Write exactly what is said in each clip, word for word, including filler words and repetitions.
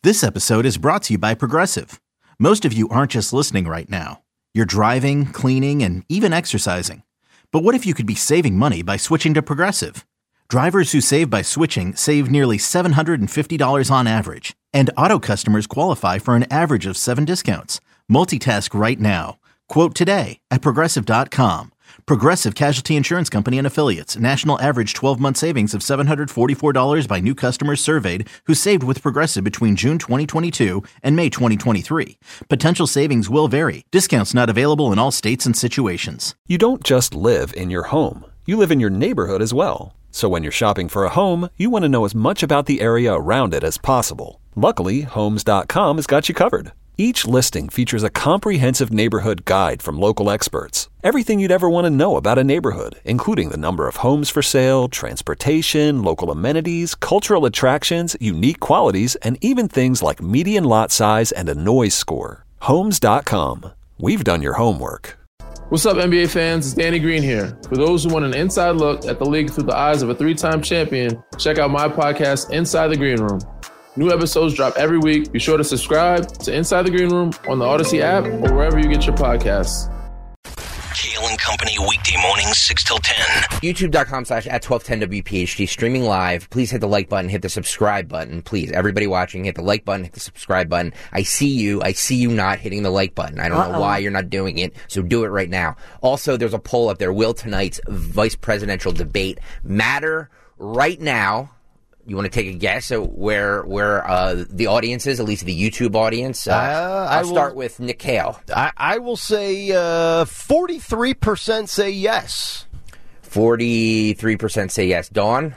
This episode is brought to you by Progressive. Most of you aren't just listening right now. You're driving, cleaning, and even exercising. But what if you could be saving money by switching to Progressive? Drivers who save by switching save nearly seven hundred fifty dollars on average. And auto customers qualify for an average of seven discounts. Multitask right now. Quote today at Progressive dot com. Progressive Casualty Insurance Company and Affiliates. National average twelve-month savings of seven hundred forty-four dollars by new customers surveyed who saved with Progressive between June twenty twenty-two and May twenty twenty-three. Potential savings will vary. Discounts not available in all states and situations. You don't just live in your home. You live in your neighborhood as well. So when you're shopping for a home, you want to know as much about the area around it as possible. Luckily, Homes dot com has got you covered. Each listing features a comprehensive neighborhood guide from local experts. Everything you'd ever want to know about a neighborhood, including the number of homes for sale, transportation, local amenities, cultural attractions, unique qualities, and even things like median lot size and a noise score. Homes dot com. We've done your homework. What's up, N B A fans? It's Danny Green here. For those who want an inside look at the league through the eyes of a three-time champion, check out my podcast, Inside the Green Room. New episodes drop every week. Be sure to subscribe to Inside the Green Room on the Odyssey app or wherever you get your podcasts. Kale and Company weekday mornings, six till ten. YouTube.com slash at twelve ten WPHT, streaming live. Please hit the like button, hit the subscribe button. Please, everybody watching, hit the like button, hit the subscribe button. I see you. I see you not hitting the like button. I don't Uh-oh. know why you're not doing it, so do it right now. Also, there's a poll up there. Will tonight's vice presidential debate matter right now? You want to take a guess at where where uh, the audience is, at least the YouTube audience? Uh, uh, I'll will, start with Nick Kale. I, I will say uh, forty-three percent say yes. forty-three percent say yes. Dawn?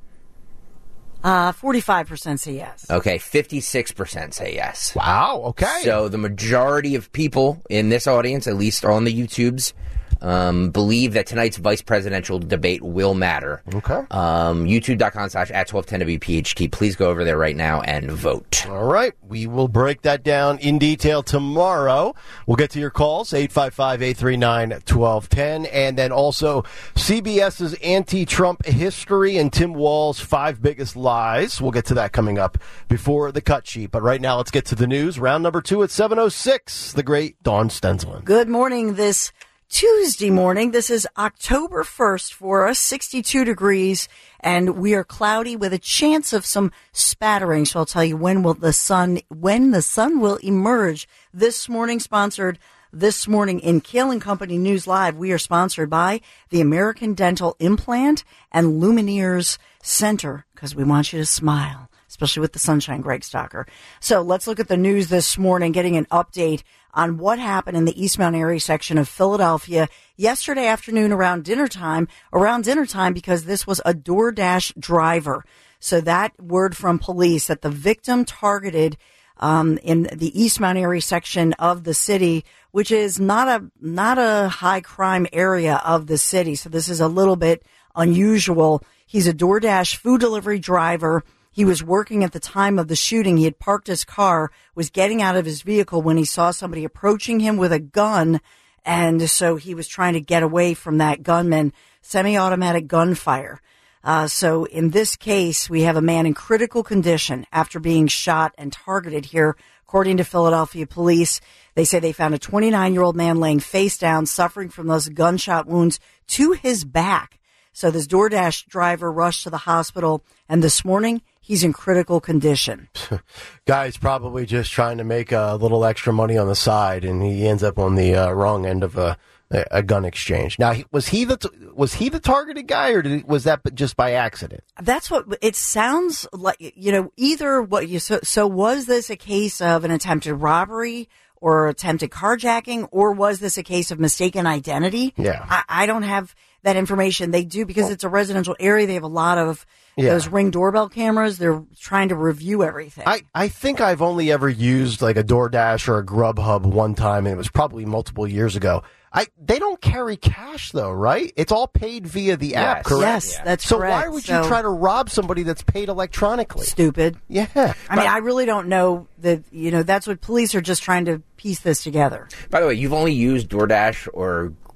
Uh, forty-five percent say yes. Okay, fifty-six percent say yes. Wow, okay. So the majority of people in this audience, at least on the YouTubes, Um, believe that tonight's vice presidential debate will matter. Okay. Um, YouTube.com slash at twelve ten WPHT. Please go over there right now and vote. All right. We will break that down in detail tomorrow. We'll get to your calls, eight five five, eight three nine, one two one zero. And then also CBS's anti-Trump history and Tim Wall's five biggest lies. We'll get to that coming up before the cut sheet. But right now, let's get to the news. Round number two at seven oh six. The great Dawn Stensland. Good morning. This Tuesday morning. This is October first for us, sixty-two degrees, and we are cloudy with a chance of some spattering. So I'll tell you when will the sun, when the sun will emerge. This morning, sponsored this morning in Kale and Company News Live, we are sponsored by the American Dental Implant and Lumineers Center, because we want you to smile, especially with the sunshine, Greg Stocker. So let's look at the news this morning, getting an update on what happened in the East Mount Airy section of Philadelphia yesterday afternoon around dinner time, around dinner time because this was a DoorDash driver. So that word from police that the victim targeted um, in the East Mount Airy section of the city, which is not a not a high crime area of the city. So this is a little bit unusual. He's a DoorDash food delivery driver. He was working at the time of the shooting. He had parked his car, was getting out of his vehicle when he saw somebody approaching him with a gun. And so he was trying to get away from that gunman, semi-automatic gunfire. Uh, so in this case, we have a man in critical condition after being shot and targeted here. According to Philadelphia police, they say they found a twenty-nine-year-old man laying face down, suffering from those gunshot wounds to his back. So this DoorDash driver rushed to the hospital, and this morning, he's in critical condition. Guy's probably just trying to make a little extra money on the side, and he ends up on the uh, wrong end of a, a gun exchange. Now, was he the was he the targeted guy, or did he, was that just by accident? That's what it sounds like. You know, either what you so, so was this a case of an attempted robbery or attempted carjacking, or was this a case of mistaken identity? Yeah, I, I don't have that information. They do because well, it's a residential area. They have a lot of yeah. those Ring doorbell cameras. They're trying to review everything. I, I think I've only ever used like a DoorDash or a Grubhub one time, and it was probably multiple years ago. I they don't carry cash though, right? It's all paid via the yes. app, correct? Yes, yeah. that's so correct. So why would so, you try to rob somebody that's paid electronically? Stupid. Yeah. I but, mean, I really don't know that, you know, that's what police are just trying to piece this together. By the way, you've only used DoorDash or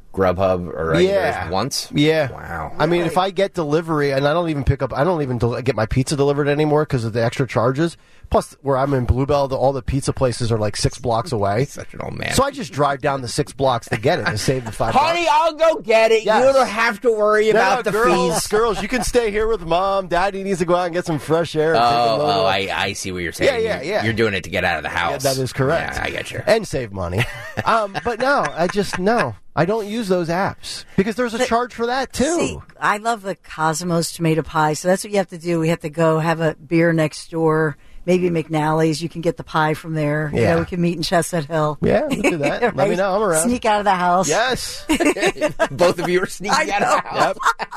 Grubhub or regular Yeah. once? Yeah. Wow. I mean, if I get delivery, and I don't even pick up, I don't even del- get my pizza delivered anymore because of the extra charges. Plus, where I'm in Bluebell, the, all the pizza places are like six blocks away. Such an old man. So I just drive down the six blocks to get it to save the five Honey, bucks. I'll go get it. Yes. You don't have to worry No, about the girls, fees. girls, you can stay here with mom. Daddy needs to go out and get some fresh air. And take a Oh, load oh, off. I, I see what you're saying. Yeah, yeah, You're- yeah. You're doing it to get out of the Yeah, house. that is correct. Yeah, I get you. And save money. um, but no, I just, no. I don't use those apps because there's a But- charge for that too. See, I love the Cosmos tomato pie, so that's what you have to do. We have to go have a beer next door, maybe McNally's. You can get the pie from there. You Yeah. know, we can meet in Chestnut Hill. Yeah, we'll do that. Let me Right? know. I'm around. Sneak out of the house. Yes. Both of you are sneaking I out of the know. house.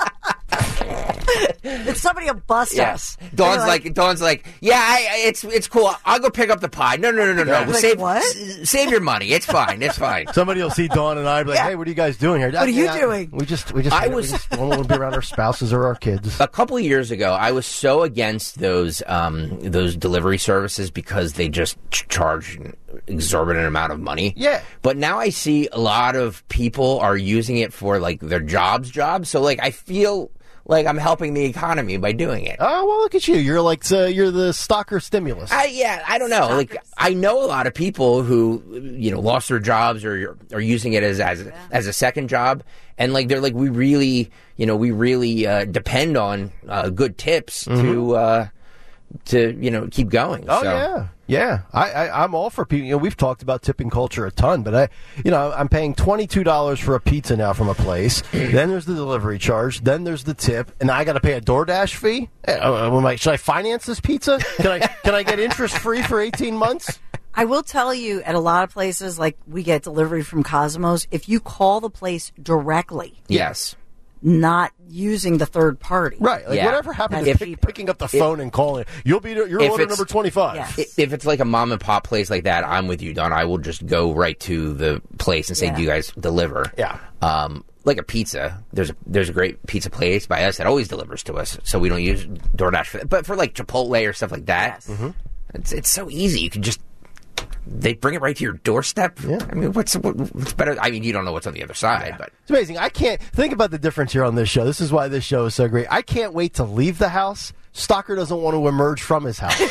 And somebody will bust Yes. us. Dawn's They're like, Dawn's like, yeah, I, I- it's it's cool. I'll go pick up the pie. No, no, no, no, no. Like, save what? s- save your money. It's fine. It's fine. Somebody will see Dawn and I be like, Yeah. "Hey, what are you guys doing here? What are you Yeah, doing? We just, we just, I we was- just don't want to be around our spouses or our kids." A couple of years ago, I was so against those um, those delivery services because they just ch- charge an exorbitant amount of money. Yeah. But now I see a lot of people are using it for like their jobs, jobs. So like I feel like I'm helping the economy by doing it. Oh well, look at you. You're like, uh, you're the stalker stimulus. I yeah, I don't know. Like I know a lot of people who you know lost their jobs or are using it as as as a second job, and like they're like we really you know we really uh, depend on uh, good tips to uh, to you know keep going. Oh So, yeah, yeah. I, I I'm all for people. You know, we've talked about tipping culture a ton, but I, you know, I'm paying twenty two dollars for a pizza now from a place. Then there's the delivery charge. Then there's the tip, and I got to pay a DoorDash fee. Eh, Uh, am I- should I finance this pizza? Can I can I get interest free for eighteen months? I will tell you, at a lot of places, like we get delivery from Cosmos, if you call the place directly, Yes. not using the third party. Right. Like Yeah. whatever happened That's to pick, cheaper. picking up the phone and calling? You'll be your If order it's- number twenty five. Yes. I- If it's like a mom and pop place like that, I'm with you, Don. I will just go right to the place and say, Yeah. "Do you guys deliver?" Yeah. Um, like a pizza. There's a there's a great pizza place by us that always delivers to us, so we don't use DoorDash for that. But for like Chipotle or stuff like that, Yes. it's it's so easy. You can just they bring it right to your doorstep. Yeah. I mean, what's what, what's better? I mean, you don't know what's on the other side, but It's amazing. I can't think about the difference here on this show. This is why this show is so great. I can't wait to leave the house. Stalker doesn't want to emerge from his house.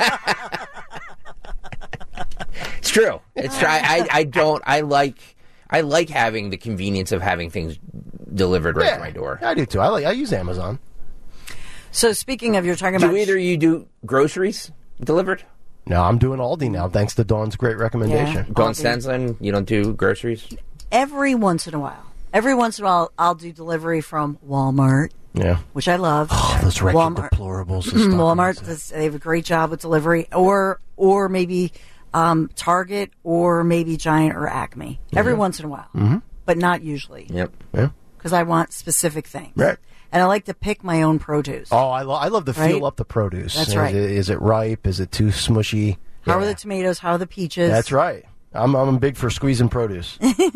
it's true. It's true. I, I I don't. I like I like having the convenience of having things delivered right Yeah, to my door. I do too. I like. I use Amazon. So speaking of, you're talking about Do either you do groceries delivered? No, I'm doing Aldi now, thanks to Dawn's great recommendation. Yeah. Dawn Aldi. Stenslin, you don't do groceries? every once in a while. Every once in a while, I'll do delivery from Walmart, Yeah. which I love. Oh, those wretched Walmart. deplorables. the Stalker Walmart, said. does, they have a great job with delivery, or or maybe um, Target, or maybe Giant or Acme. Every once in a while, mm-hmm. but not usually, Yep. Yeah. because I want specific things. Right. And I like to pick my own produce. Oh, I, lo- I love to Right? feel up the produce. That's is right. It, is it ripe? Is it too smushy? How are Yeah. the tomatoes? How are the peaches? That's right. I'm I'm big for squeezing produce.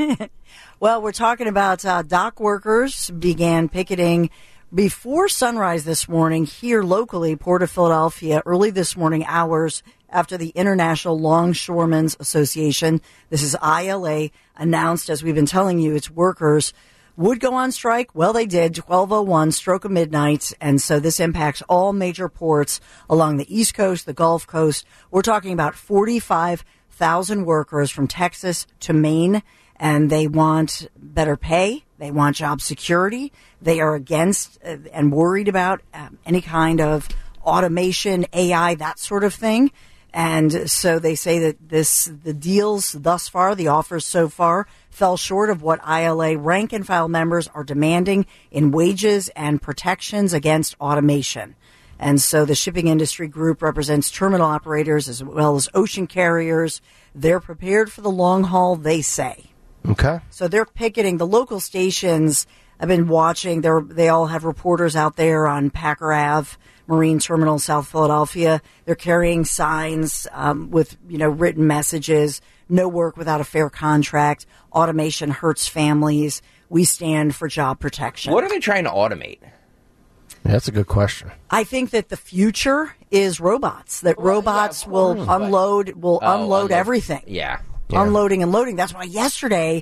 Well, we're talking about uh, dock workers began picketing before sunrise this morning here locally, Port of Philadelphia, early this morning hours after the International Longshoremen's Association, this is I L A, announced, as we've been telling you, its workers would go on strike. Well, they did, twelve oh one, stroke of midnight. And so this impacts all major ports along the East Coast, the Gulf Coast. We're talking about forty-five thousand workers from Texas to Maine, and they want better pay. They want job security. They are against uh, and worried about um, any kind of automation, A I, that sort of thing. And so they say that this, the deals thus far, the offers so far, fell short of what I L A rank and file members are demanding in wages and protections against automation. And so the shipping industry group represents terminal operators as well as ocean carriers. They're prepared for the long haul, they say. Okay. So they're picketing. The local stations I've been watching. They're, they all have reporters out there on Packer Avenue, Marine Terminal, South Philadelphia. They're carrying signs um, with, you know, written messages. No work without a fair contract. Automation hurts families. We stand for job protection. What are they trying to automate? That's a good question. I think that the future is robots. That robots will unload will Oh, unload unload. everything. Yeah. Yeah. Unloading and loading. That's why yesterday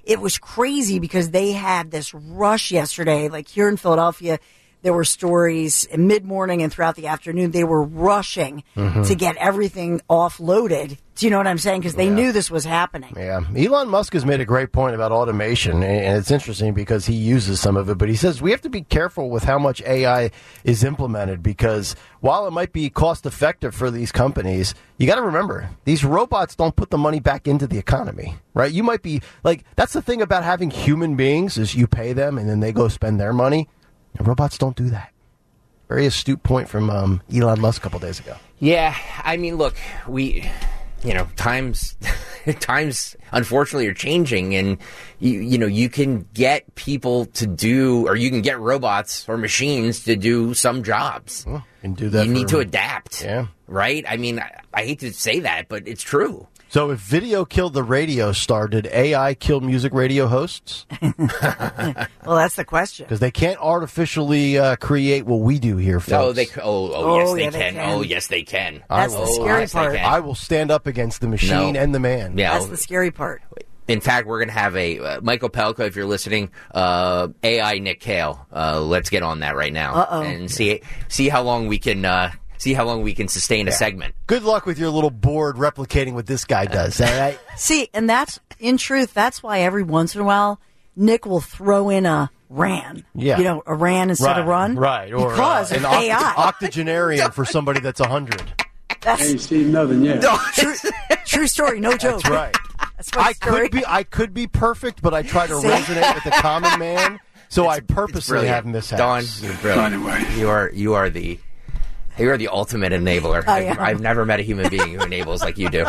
it was crazy because they had this rush yesterday. Like here in Philadelphia, there were stories in mid-morning and throughout the afternoon. They were rushing mm-hmm. to get everything offloaded. Do you know what I'm saying? Because they yeah. knew this was happening. Yeah. Elon Musk has made a great point about automation, and it's interesting because he uses some of it, but he says we have to be careful with how much A I is implemented because while it might be cost-effective for these companies, you got to remember, these robots don't put the money back into the economy, right? You might be, like, that's the thing about having human beings is you pay them and then they go spend their money. And robots don't do that. Very astute point from um, Elon Musk a couple days ago. Yeah, I mean, look, we, you know, times, times, unfortunately, are changing, and you, you know, you can get people to do, or you can get robots or machines to do some jobs. Well, you can do that. You for, need to adapt. Yeah. Right. I mean, I, I hate to say that, but it's true. So if video killed the radio star, did A I kill music radio hosts? Well, that's the question. Because they can't artificially uh, create what we do here, folks. Oh, they, oh, oh, oh yes, they, yeah, can. they can. Oh, yes, they can. That's will, the scary yes, part. I will stand up against the machine no. and the man. Yeah, that's the scary part. In fact, we're going to have a uh, Michael Pelko, if you're listening, uh, A I Nick Cale. Uh, let's get on that right now Uh-oh. and see see how long we can uh, see how long we can sustain a yeah. segment. Good luck with your little board replicating what this guy does. All right. See, and that's in truth. That's why every once in a while Nick will throw in a ran. Yeah. You know, a ran instead right, of run. Right. Or because uh, of an A I. oct- octogenarian for somebody that's one hundred. That's I ain't seen nothing yet. true, true story, no joke. That's right. That's my I story. could be I could be perfect, but I try to See? resonate with the common man, so It's- I purposely brilliant. have mishaps. Don, you're brilliant. Anyway. You are you are the you are the ultimate enabler. I I've, am. I've never met a human being who enables like you do.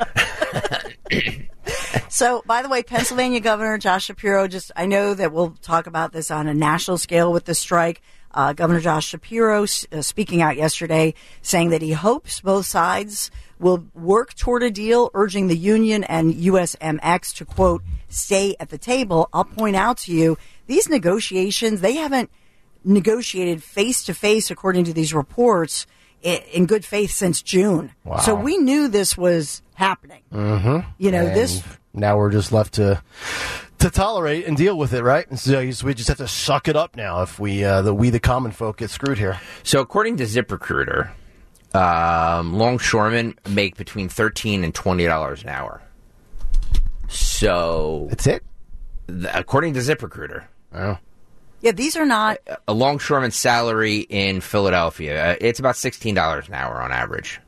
So, by the way, Pennsylvania Governor Josh Shapiro, just I know that we'll talk about this on a national scale with the strike. Uh, Governor Josh Shapiro uh, speaking out yesterday saying that he hopes both sides will work toward a deal, urging the union and U S M X to, quote, stay at the table. I'll point out to you, these negotiations, they haven't negotiated face-to-face, according to these reports, i- in good faith since June. Wow. So we knew this was happening. Mm-hmm. You know, And this... now we're just left to to tolerate and deal with it, right? And so we just have to suck it up now if we uh, the we the common folk get screwed here. So according to ZipRecruiter, um, longshoremen make between thirteen and twenty dollars an hour. So That's it. th- according to ZipRecruiter, Oh. Yeah, these are not... a longshoreman's salary in Philadelphia, uh, it's about sixteen dollars an hour on average.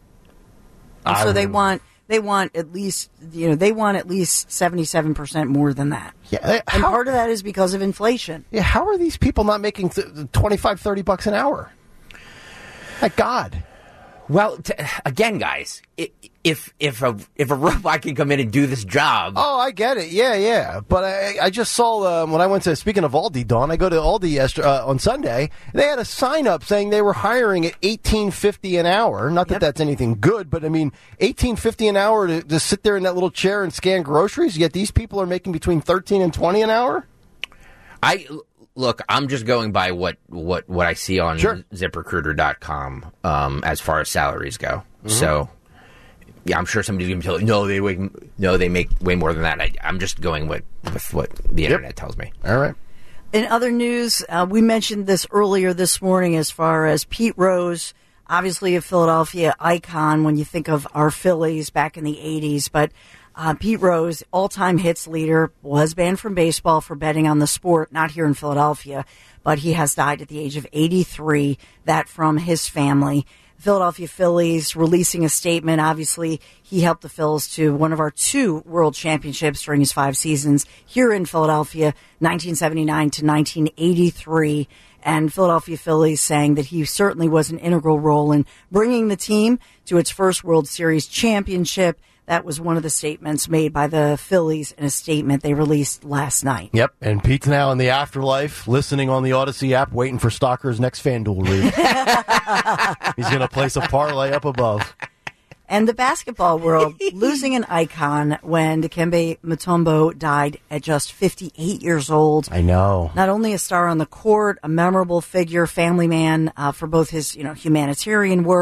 And so they want they want at least you know they want at least seventy-seven percent more than that. Yeah. uh, And How, part of that is because of inflation. yeah. How are these people not making th- twenty-five, thirty bucks an hour? My God. Well, t- again, guys, i- if if a if a robot can come in and do this job, Oh, I get it. Yeah, yeah. But I, I just saw um, when I went to, speaking of Aldi, Dawn, I go to Aldi yesterday, uh, on Sunday. They had a sign up saying they were hiring at eighteen fifty an hour. Not that Yep. that's anything good, but I mean, eighteen fifty an hour to, to sit there in that little chair and scan groceries. Yet these people are making between thirteen and twenty an hour. I look, I'm just going by what what, what I see on Sure. zip recruiter dot com um, as far as salaries go. Mm-hmm. So, yeah, I'm sure somebody's going to tell you, no, they make, no, they make way more than that. I, I'm just going with, with what the internet tells me. All right. In other news, uh, we mentioned this earlier this morning as far as Pete Rose, obviously a Philadelphia icon when you think of our Phillies back in the eighties. But uh, Pete Rose, all-time hits leader, was banned from baseball for betting on the sport, not here in Philadelphia, but he has died at the age of eighty-three, that from his family. Philadelphia Phillies releasing a statement. Obviously, he helped the Phils to one of our two world championships during his five seasons here in Philadelphia, nineteen seventy-nine to nineteen eighty-three. And Philadelphia Phillies saying that he certainly was an integral role in bringing the team to its first World Series championship. That was one of the statements made by the Phillies in a statement they released last night. Yep. And Pete's now in the afterlife, listening on the Odyssey app, waiting for Stalker's next FanDuel read. He's going to place a parlay up above. And the basketball world losing an icon when Dikembe Mutombo died at just fifty-eight years old. I know. Not only a star on the court, a memorable figure, family man uh, for both his you know humanitarian work,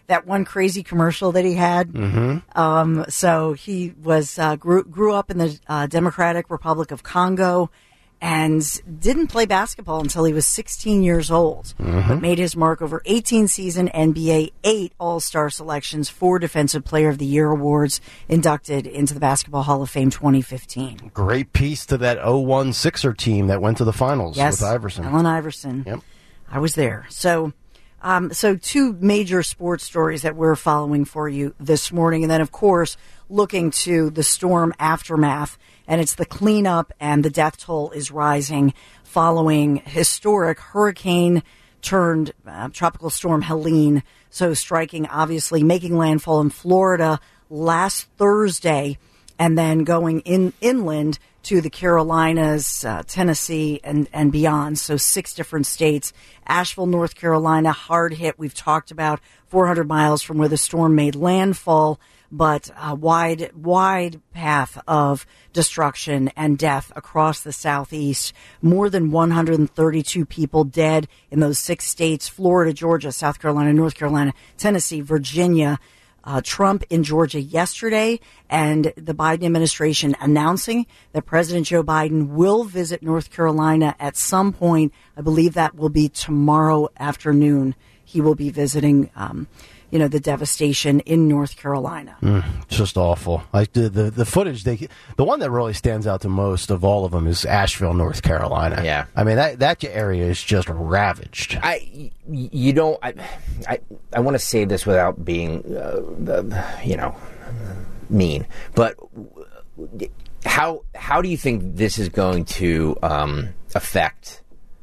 that one crazy commercial that he had. Mm-hmm. Um, so he was uh, grew grew up in the uh, Democratic Republic of Congo, and didn't play basketball until he was sixteen years old, mm-hmm. but made his mark over eighteen season N B A, eight All-Star selections, four Defensive Player of the Year awards, inducted into the Basketball Hall of Fame twenty fifteen. Great piece to that oh one Sixer team that went to the finals yes, with Iverson. Allen Iverson. Yep. I was there. So, um, so two major sports stories that we're following for you this morning, and then, of course, looking to the storm aftermath. And it's the cleanup, and the death toll is rising following historic hurricane turned uh, tropical storm Helene. So striking, obviously, making landfall in Florida last Thursday, and then going in inland to the Carolinas, uh, Tennessee, and, and beyond. So six different states. Asheville, North Carolina, hard hit. We've talked about four hundred miles from where the storm made landfall, but a wide, wide path of destruction and death across the Southeast. More than one hundred thirty-two people dead in those six states: Florida, Georgia, South Carolina, North Carolina, Tennessee, Virginia. Uh, Trump in Georgia yesterday, and the Biden administration announcing that President Joe Biden will visit North Carolina at some point. I believe that will be tomorrow afternoon. He will be visiting, um, you know, the devastation in North Carolina. Mm, it's just awful. Like the, the the footage, they the one that really stands out to most of all of them is Asheville, North Carolina. Yeah, I mean that that area is just ravaged. I you don't I I, I want to say this without being uh, the, you know mean, but how how do you think this is going to um, affect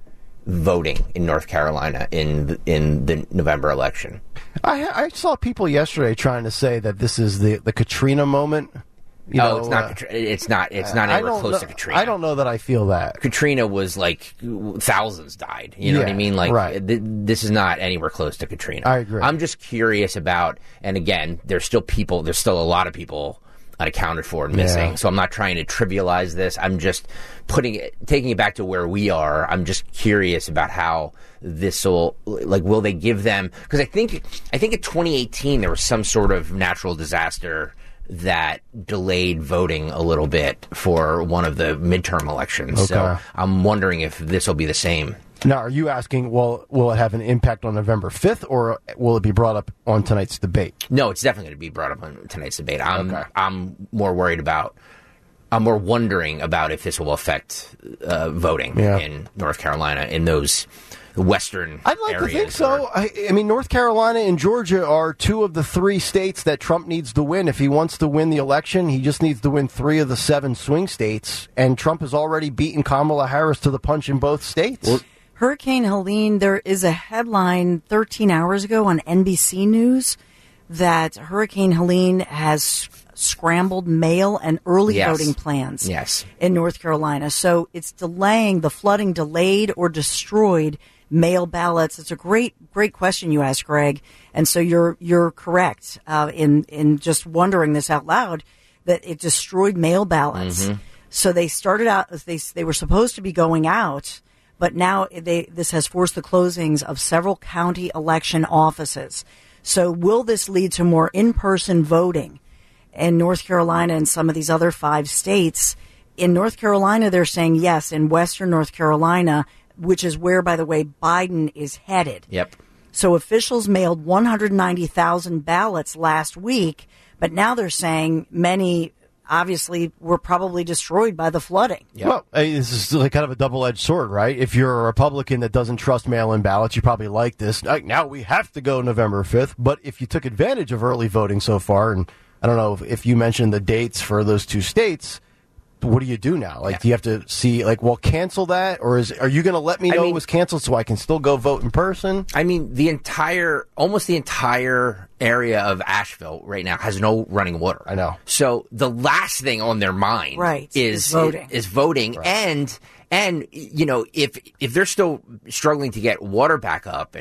voting in North Carolina in the, in the November election? I, I saw people yesterday trying to say that this is the, the Katrina moment. You oh, know, it's not. uh, Katri- it's not. It's not I anywhere don't close know, to Katrina. I don't know that I feel that. Katrina was like thousands died. You know Yeah, what I mean? Like right. th- this is not anywhere close to Katrina. I agree. I'm just curious about. And again, there's still people. There's still a lot of people unaccounted for and missing. Yeah. So I'm not trying to trivialize this. I'm just putting it, taking it back to where we are. I'm just curious about how this will, like, will they give them? Because I think, I think in twenty eighteen there was some sort of natural disaster that delayed voting a little bit for one of the midterm elections. Okay. So I'm wondering if this will be the same. Now, are you asking, well, will it have an impact on November fifth, or will it be brought up on tonight's debate? No, it's definitely going to be brought up on tonight's debate. I'm Okay. I'm more worried about. I'm more wondering about if this will affect uh, voting Yeah. in North Carolina in those western I'd like to areas think so. or- I, I mean, North Carolina and Georgia are two of the three states that Trump needs to win. If he wants to win the election, he just needs to win three of the seven swing states, and Trump has already beaten Kamala Harris to the punch in both states. Well, Hurricane Helene, there is a headline thirteen hours ago on N B C News that Hurricane Helene has scrambled mail and early Yes. voting plans Yes. in North Carolina. So it's delaying, the flooding delayed or destroyed mail ballots. It's a great, great question you asked, Greg. And so you're you're correct uh, in in just wondering this out loud, that it destroyed mail ballots. Mm-hmm. So they started out, they they were supposed to be going out, but now they this has forced the closings of several county election offices. So will this lead to more in-person voting in North Carolina and some of these other five states? In North Carolina, they're saying yes. In Western North Carolina, which is where, by the way, Biden is headed. Yep. So officials mailed one hundred ninety thousand ballots last week, but now they're saying many obviously were probably destroyed by the flooding. Yep. Well, hey, this is like kind of a double-edged sword, right? If you're a Republican that doesn't trust mail-in ballots, you probably like this. Like, now we have to go November fifth. But if you took advantage of early voting so far, and I don't know if, if you mentioned the dates for those two states, what do you do now? Like, Yeah. do you have to see, like, well, cancel that? Or is are you going to let me I know mean- it was canceled so I can still go vote in person? I mean, the entire, almost the entire area of Asheville right now has no running water. I know. So the last thing on their mind Right, is, is voting. Is voting, and and you know, if if they're still struggling to get water back up and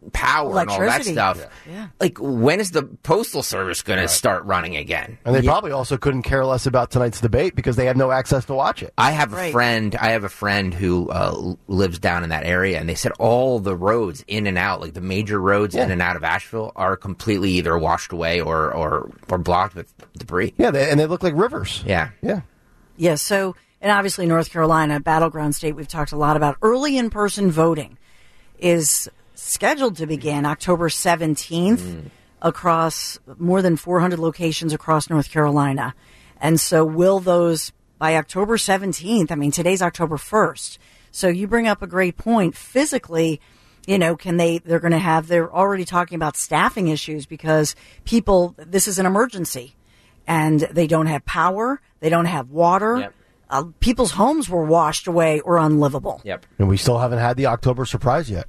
power and all that Electricity. stuff. Yeah. Yeah. Like, when is the Postal Service going Right. to start running again? And they Yeah. probably also couldn't care less about tonight's debate because they have no access to watch it. I have a Right. friend. I have a friend who uh, l- lives down in that area, and they said all the roads in and out, like the major roads Yeah. in and out of Asheville, are completely either washed away or or, or blocked with debris. Yeah, they, and they look like rivers. Yeah. Yeah. Yeah, so, and obviously North Carolina, battleground state, we've talked a lot about. Early in-person voting is scheduled to begin October seventeenth mm. across more than four hundred locations across North Carolina. And so will those, by October seventeenth, I mean, today's October first. So you bring up a great point. Physically, you know, can they, they're going to have, they're already talking about staffing issues because people, this is an emergency. And they don't have power, they don't have water. Yep. Uh, people's homes were washed away or unlivable. Yep. And we still haven't had the October surprise yet.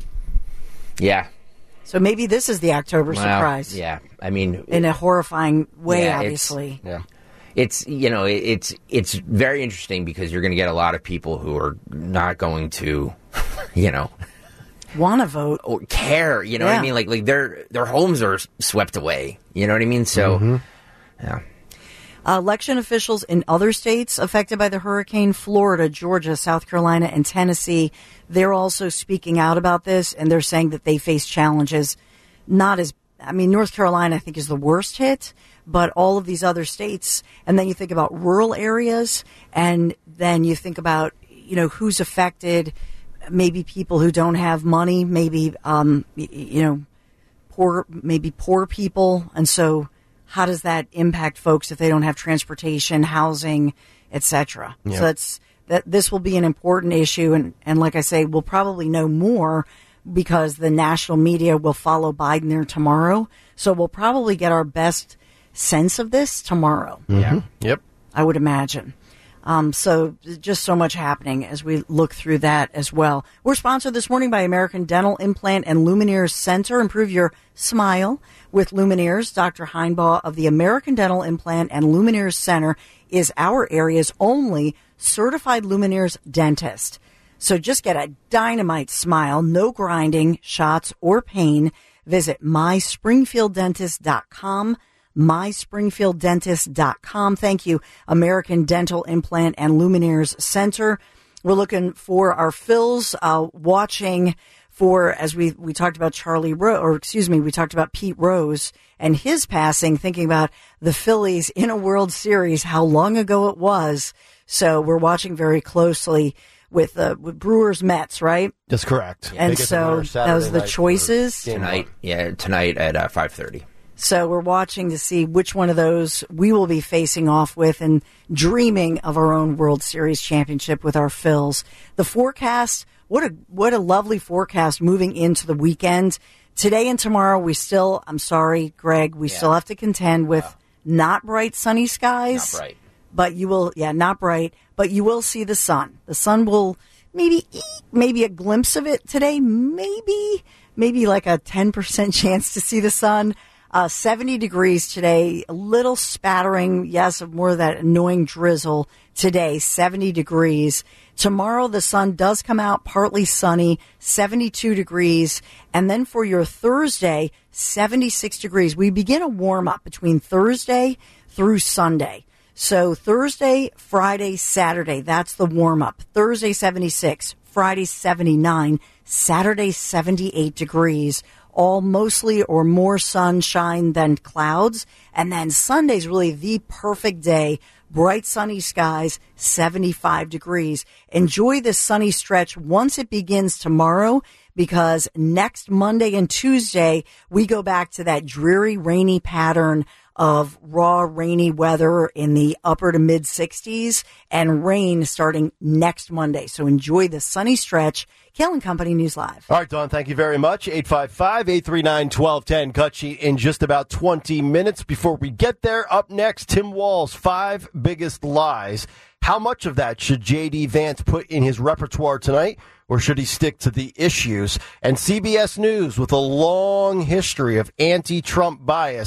Yeah. So maybe this is the October Well, surprise. Yeah. I mean, In a horrifying way, Yeah, it's- obviously. Yeah. it's you know it, it's it's very interesting because you're going to get a lot of people who are not going to, you know, Want to vote. or care. You know what Yeah. I mean? Like like their their homes are swept away. You know what I mean? So, Mm-hmm. yeah. Uh, election officials in other states affected by the hurricane, Florida, Georgia, South Carolina, and Tennessee, they're also speaking out about this, and they're saying that they face challenges not as, I mean, North Carolina, I think, is the worst hit, but all of these other states, and then you think about rural areas, and then you think about, you know, who's affected, maybe people who don't have money, maybe, um, y- you know, poor, maybe poor people, and so how does that impact folks if they don't have transportation, housing, et cetera? Yeah. So that's that. This will be an important issue, and and like I say, we'll probably know more because the national media will follow Biden there tomorrow. So we'll probably get our best sense of this tomorrow. Yeah. Yep. I would imagine. Um, so just so much happening as we look through that as well. We're sponsored this morning by American Dental Implant and Lumineers Center. Improve your smile with Lumineers. Doctor Heinbaugh of the American Dental Implant and Lumineers Center is our area's only certified Lumineers dentist. So just get a dynamite smile, no grinding, shots, or pain. Visit my springfield dentist dot com. my springfield dentist dot com. Thank you, American Dental Implant and Lumineers Center. We're looking for our Phils, uh, watching for, as we, we talked about Charlie Rose, or excuse me, we talked about Pete Rose and his passing, thinking about the Phillies in a World Series, how long ago it was. So we're watching very closely with, uh, with Brewers Mets, right? That's correct. And They get the so winner that Saturday was the night for choices. game Tonight, one. yeah, tonight at uh, five thirty. So we're watching to see which one of those we will be facing off with and dreaming of our own World Series championship with our Phils. The forecast, what a what a lovely forecast moving into the weekend. Today and tomorrow we still, I'm sorry, Greg, we Yeah. still have to contend with not bright sunny skies. Not bright. But you will, yeah, not bright, but you will see the sun. The sun will maybe eat, maybe a glimpse of it today, maybe, maybe like a ten percent chance to see the sun. Uh, seventy degrees today, a little spattering, yes, of more of that annoying drizzle today, seventy degrees. Tomorrow the sun does come out, partly sunny, seventy-two degrees. And then for your Thursday, seventy-six degrees. We begin a warm up between Thursday through Sunday. So Thursday, Friday, Saturday, that's the warm up. Thursday, seventy-six, Friday, seventy-nine, Saturday, seventy-eight degrees. All mostly or more sunshine than clouds. And then Sunday's really the perfect day. Bright sunny skies, seventy-five degrees. Enjoy this sunny stretch once it begins tomorrow, because next Monday and Tuesday, we go back to that dreary, rainy pattern of raw, rainy weather in the upper to mid sixties and rain starting next Monday. So enjoy the sunny stretch. Kale and Company News Live. All right, Dawn, thank you very much. eight five five, eight three nine, one two one zero. Cut sheet in just about twenty minutes. Before we get there, up next, Tim Wall's five biggest lies. How much of that should J D. Vance put in his repertoire tonight, or should he stick to the issues? And C B S News, with a long history of anti-Trump bias,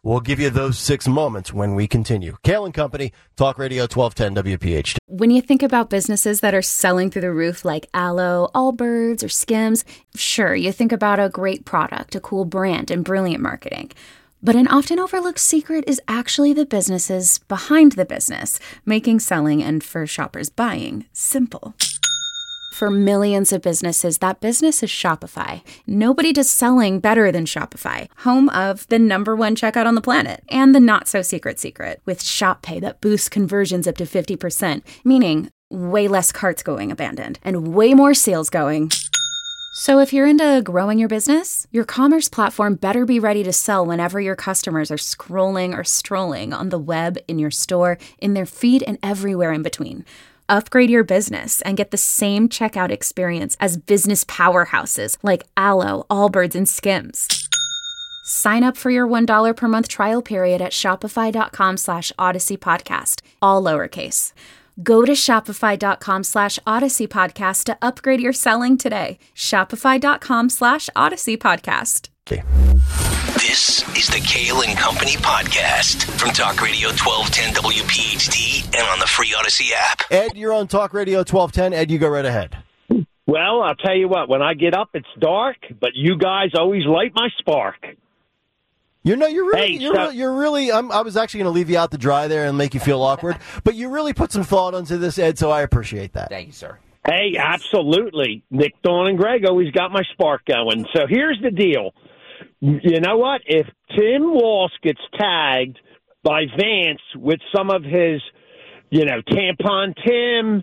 We'll give you those six moments when we continue. Kale and Company, Talk Radio twelve ten W P H T. When you think about businesses that are selling through the roof like Aloe, Allbirds, or Skims, sure, you think about a great product, a cool brand, and brilliant marketing. But an often overlooked secret is actually the businesses behind the business, making selling and, for shoppers, buying simple. For millions of businesses, that business is Shopify. Nobody does selling better than Shopify, home of the number one checkout on the planet and the not-so-secret secret with Shop Pay that boosts conversions up to fifty percent, meaning way less carts going abandoned and way more sales going. So if you're into growing your business, your commerce platform better be ready to sell whenever your customers are scrolling or strolling on the web, in your store, in their feed, and everywhere in between. Upgrade your business and get the same checkout experience as business powerhouses like Aloe, Allbirds, and Skims. Sign up for your one dollar per month trial period at shopify.com slash Odyssey Podcast, all lowercase. Go to shopify.com slash Odyssey Podcast to upgrade your selling today. Shopify.com slash Odyssey Podcast. Okay. This is the Kale and Company podcast from Talk Radio twelve ten W P H T and on the free Odyssey app. Ed, you're on Talk Radio twelve ten. Ed, you go right ahead. Well, I'll tell you what, when I get up, it's dark, but you guys always light my spark. You know, you're really, Hey, you're, so- really, you're really, I'm, I was actually going to leave you out to dry there and make you feel awkward, but you really put some thought into this, Ed, so I appreciate that. Thank you, sir. Hey, absolutely. Nick, Dawn, and Greg always got my spark going. So here's the deal. You know what? If Tim Walsh gets tagged by Vance with some of his, you know, Tampon Tim,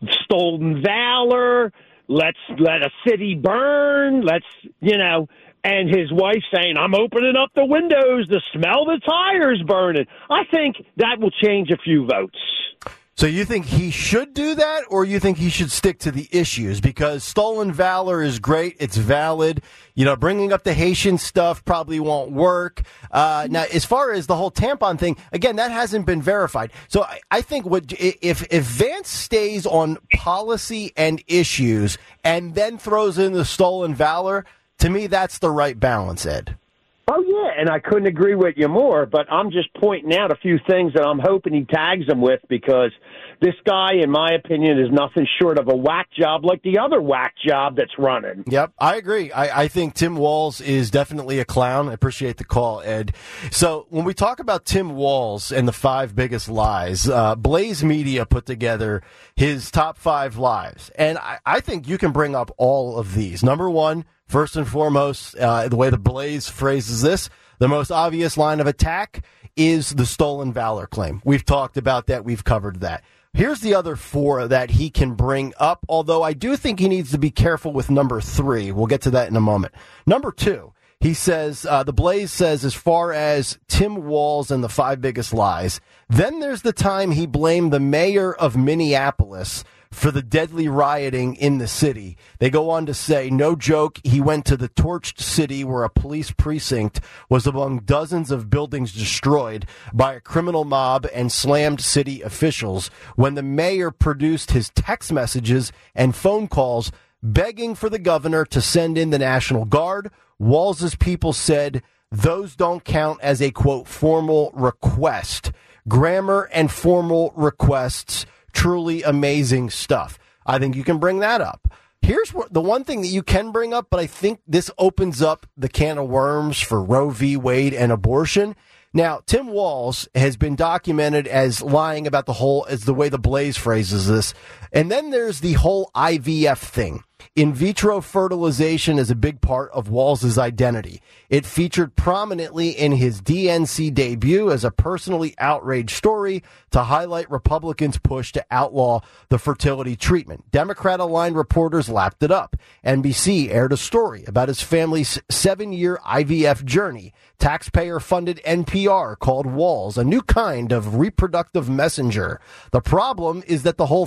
Stolen Valor, let's let a city burn, let's, you know, and his wife saying, I'm opening up the windows to smell the tires burning, I think that will change a few votes. So you think he should do that, or you think he should stick to the issues? Because Stolen Valor is great. It's valid. You know, bringing up the Haitian stuff probably won't work. Uh, now, as far as the whole tampon thing, again, that hasn't been verified. So I, I think what if, if Vance stays on policy and issues and then throws in the Stolen Valor, to me, that's the right balance, Ed. Oh, yeah, and I couldn't agree with you more, but I'm just pointing out a few things that I'm hoping he tags him with, because this guy, in my opinion, is nothing short of a whack job like the other whack job that's running. Yep, I agree. I, I think Tim Walz is definitely a clown. I appreciate the call, Ed. So when we talk about Tim Walz and the five biggest lies, uh, Blaze Media put together his top five lies, and I, I think you can bring up all of these. Number one, first and foremost, uh, the way the Blaze phrases this, the most obvious line of attack is the Stolen Valor claim. We've talked about that. We've covered that. Here's the other four that he can bring up, although I do think he needs to be careful with number three. We'll get to that in a moment. Number two, he says, uh, the Blaze says, as far as Tim Walz and the five biggest lies, then there's the time he blamed the mayor of Minneapolis for the deadly rioting in the city. They go on to say, no joke, he went to the torched city where a police precinct was among dozens of buildings destroyed by a criminal mob and slammed city officials when the mayor produced his text messages and phone calls begging for the governor to send in the National Guard. Walz's people said those don't count as a, quote, formal request. Grammar and formal requests, truly amazing stuff. I think you can bring that up. Here's what, the one thing that you can bring up, but I think this opens up the can of worms for Roe v. Wade and abortion. Now, Tim Walz has been documented as lying about the whole, as the way the Blaze phrases this. And then there's the whole I V F thing. In vitro fertilization is a big part of Walz's identity. It featured prominently in his D N C debut as a personally outraged story to highlight Republicans' push to outlaw the fertility treatment. Democrat-aligned reporters lapped it up. N B C aired a story about his family's seven-year I V F journey. Taxpayer-funded N P R called Walz a new kind of reproductive messenger. The problem is that the whole thing was a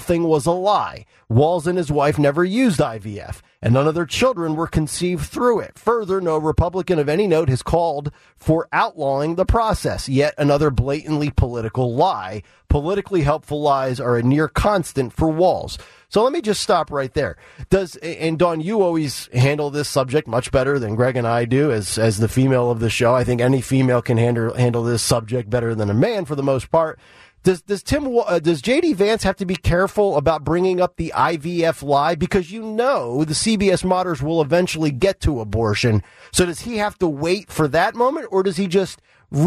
a lie. Walz and his wife never used I V F, and none of their children were conceived through it. Further, no Republican of any note has called for outlawing the process. Yet another blatantly political lie. Politically helpful lies are a near constant for Walz. So let me just stop right there. Does, and Dawn, you always handle this subject much better than Greg and I do as, as the female of the show. I think any female can handle, handle this subject better than a man for the most part. Does, does Tim, uh, does J D Vance have to be careful about bringing up the I V F lie? Because you know the C B S modders will eventually get to abortion. So does he have to wait for that moment, or does he just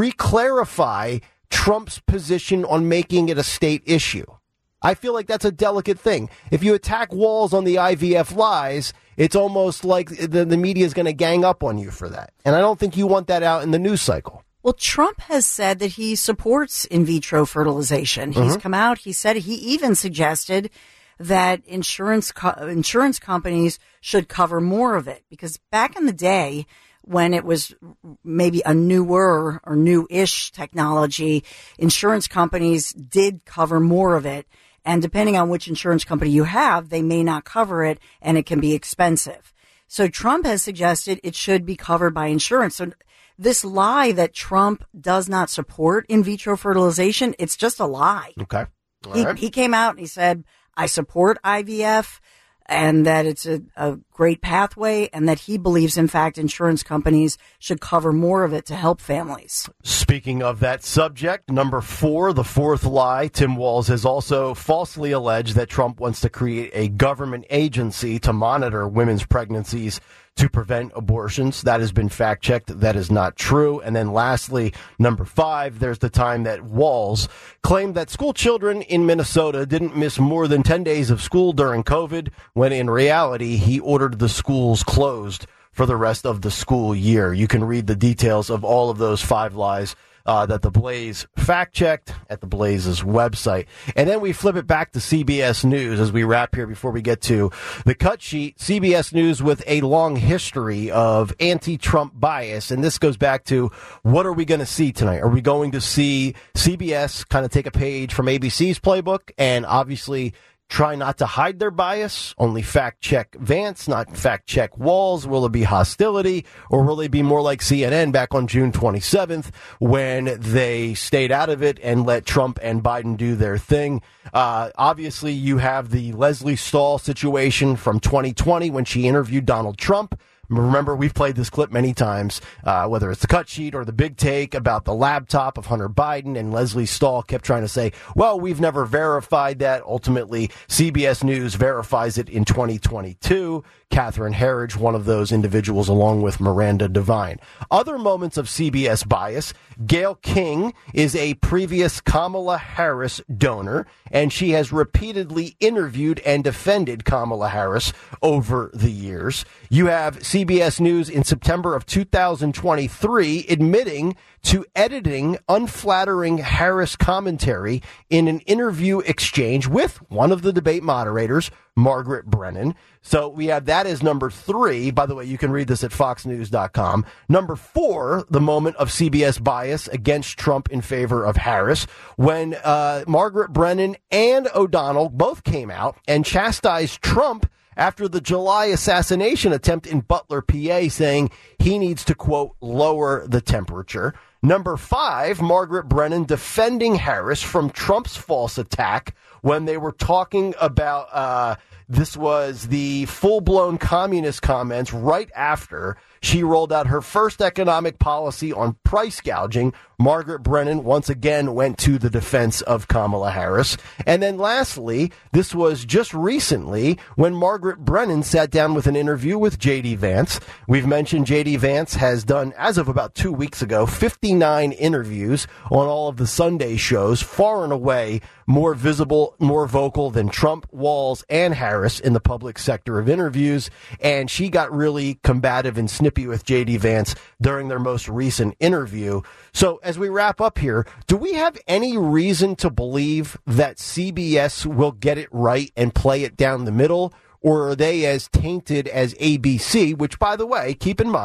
re-clarify Trump's position on making it a state issue? I feel like that's a delicate thing. If you attack Walz on the I V F lies, it's almost like the, the media is going to gang up on you for that. And I don't think you want that out in the news cycle. Well, Trump has said that he supports in vitro fertilization. He's mm-hmm. come out. He said he even suggested that insurance co- insurance companies should cover more of it, because back in the day when it was maybe a newer or new-ish technology, insurance companies did cover more of it. And depending on which insurance company you have, they may not cover it, and it can be expensive. So Trump has suggested it should be covered by insurance. So this lie that Trump does not support in vitro fertilization, it's just a lie. Okay. All he, right. he came out and he said, I support I V F and that it's a, a great pathway, and that he believes, in fact, insurance companies should cover more of it to help families. Speaking of that subject, number four, the fourth lie, Tim Walz has also falsely alleged that Trump wants to create a government agency to monitor women's pregnancies to prevent abortions. That has been fact-checked. That is not true. And then lastly, number five, there's the time that Walz claimed that school children in Minnesota didn't miss more than ten days of school during COVID, when in reality, he ordered the schools closed for the rest of the school year. You can read the details of all of those five lies Uh, that the Blaze fact-checked at the Blaze's website. And then we flip it back to C B S News as we wrap here before we get to the cut sheet. C B S News with a long history of anti-Trump bias. And this goes back to, what are we going to see tonight? Are we going to see C B S kind of take a page from A B C's playbook and obviously try not to hide their bias, only fact-check Vance, not fact-check Walz? Will it be hostility, or will they be more like C N N back on June twenty-seventh when they stayed out of it and let Trump and Biden do their thing? Uh, obviously, you have the Leslie Stahl situation from twenty twenty when she interviewed Donald Trump. Remember, we've played this clip many times, uh, whether it's the cut sheet or the big take about the laptop of Hunter Biden, and Leslie Stahl kept trying to say, well, we've never verified that. Ultimately, C B S News verifies it in twenty twenty-two. Catherine Herridge, one of those individuals, along with Miranda Devine. Other moments of C B S bias, Gayle King is a previous Kamala Harris donor, and she has repeatedly interviewed and defended Kamala Harris over the years. You have C B S News in September of two thousand twenty-three admitting to editing unflattering Harris commentary in an interview exchange with one of the debate moderators, Margaret Brennan. So we have that as number three. By the way, you can read this at fox news dot com. Number four, the moment of C B S bias against Trump in favor of Harris, when uh, Margaret Brennan and O'Donnell both came out and chastised Trump after the July assassination attempt in Butler, P A, saying he needs to, quote, lower the temperature. Number five, Margaret Brennan defending Harris from Trump's false attack when they were talking about, uh, this was the full-blown communist comments right after she rolled out her first economic policy on price gouging. Margaret Brennan once again went to the defense of Kamala Harris. And then lastly, this was just recently when Margaret Brennan sat down with an interview with J D Vance. We've mentioned J D Vance has done, as of about two weeks ago, fifty-nine interviews on all of the Sunday shows, far and away more visible, more vocal than Trump, Walz, and Harris in the public sector of interviews. And she got really combative and snippy with J D Vance during their most recent interview. So as we wrap up here, do we have any reason to believe that C B S will get it right and play it down the middle? Or are they as tainted as A B C, which, by the way, keep in mind,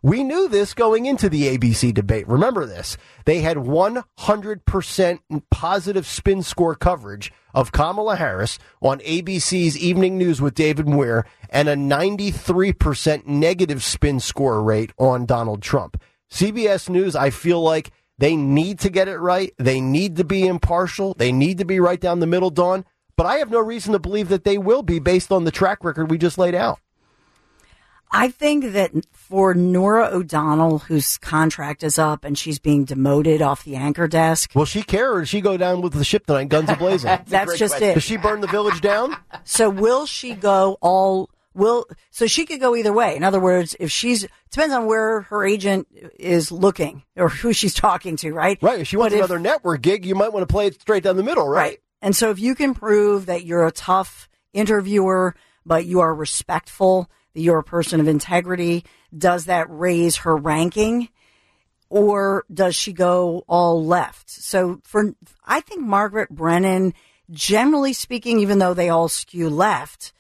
We knew this going into the A B C debate. Remember this. They had one hundred percent positive spin score coverage of Kamala Harris on A B C's Evening News with David Muir and a ninety-three percent negative spin score rate on Donald Trump. C B S News, I feel like they need to get it right. They need to be impartial. They need to be right down the middle, Dawn. But I have no reason to believe that they will be based on the track record we just laid out. I think that for Norah O'Donnell, whose contract is up and she's being demoted off the anchor desk. Will she care, or does she go down with the ship tonight, guns a-blazing? That's, That's just question. it. Does she burn the village down? So will she go all... Will so she could go either way. In other words, if she's depends on where her agent is looking or who she's talking to, right? Right. If she wants but another if, network gig, you might want to play it straight down the middle, right? Right. And so if you can prove that you're a tough interviewer, but you are respectful, that you're a person of integrity, does that raise her ranking? Or does she go all left? So for I think Margaret Brennan, generally speaking, even though they all skew left,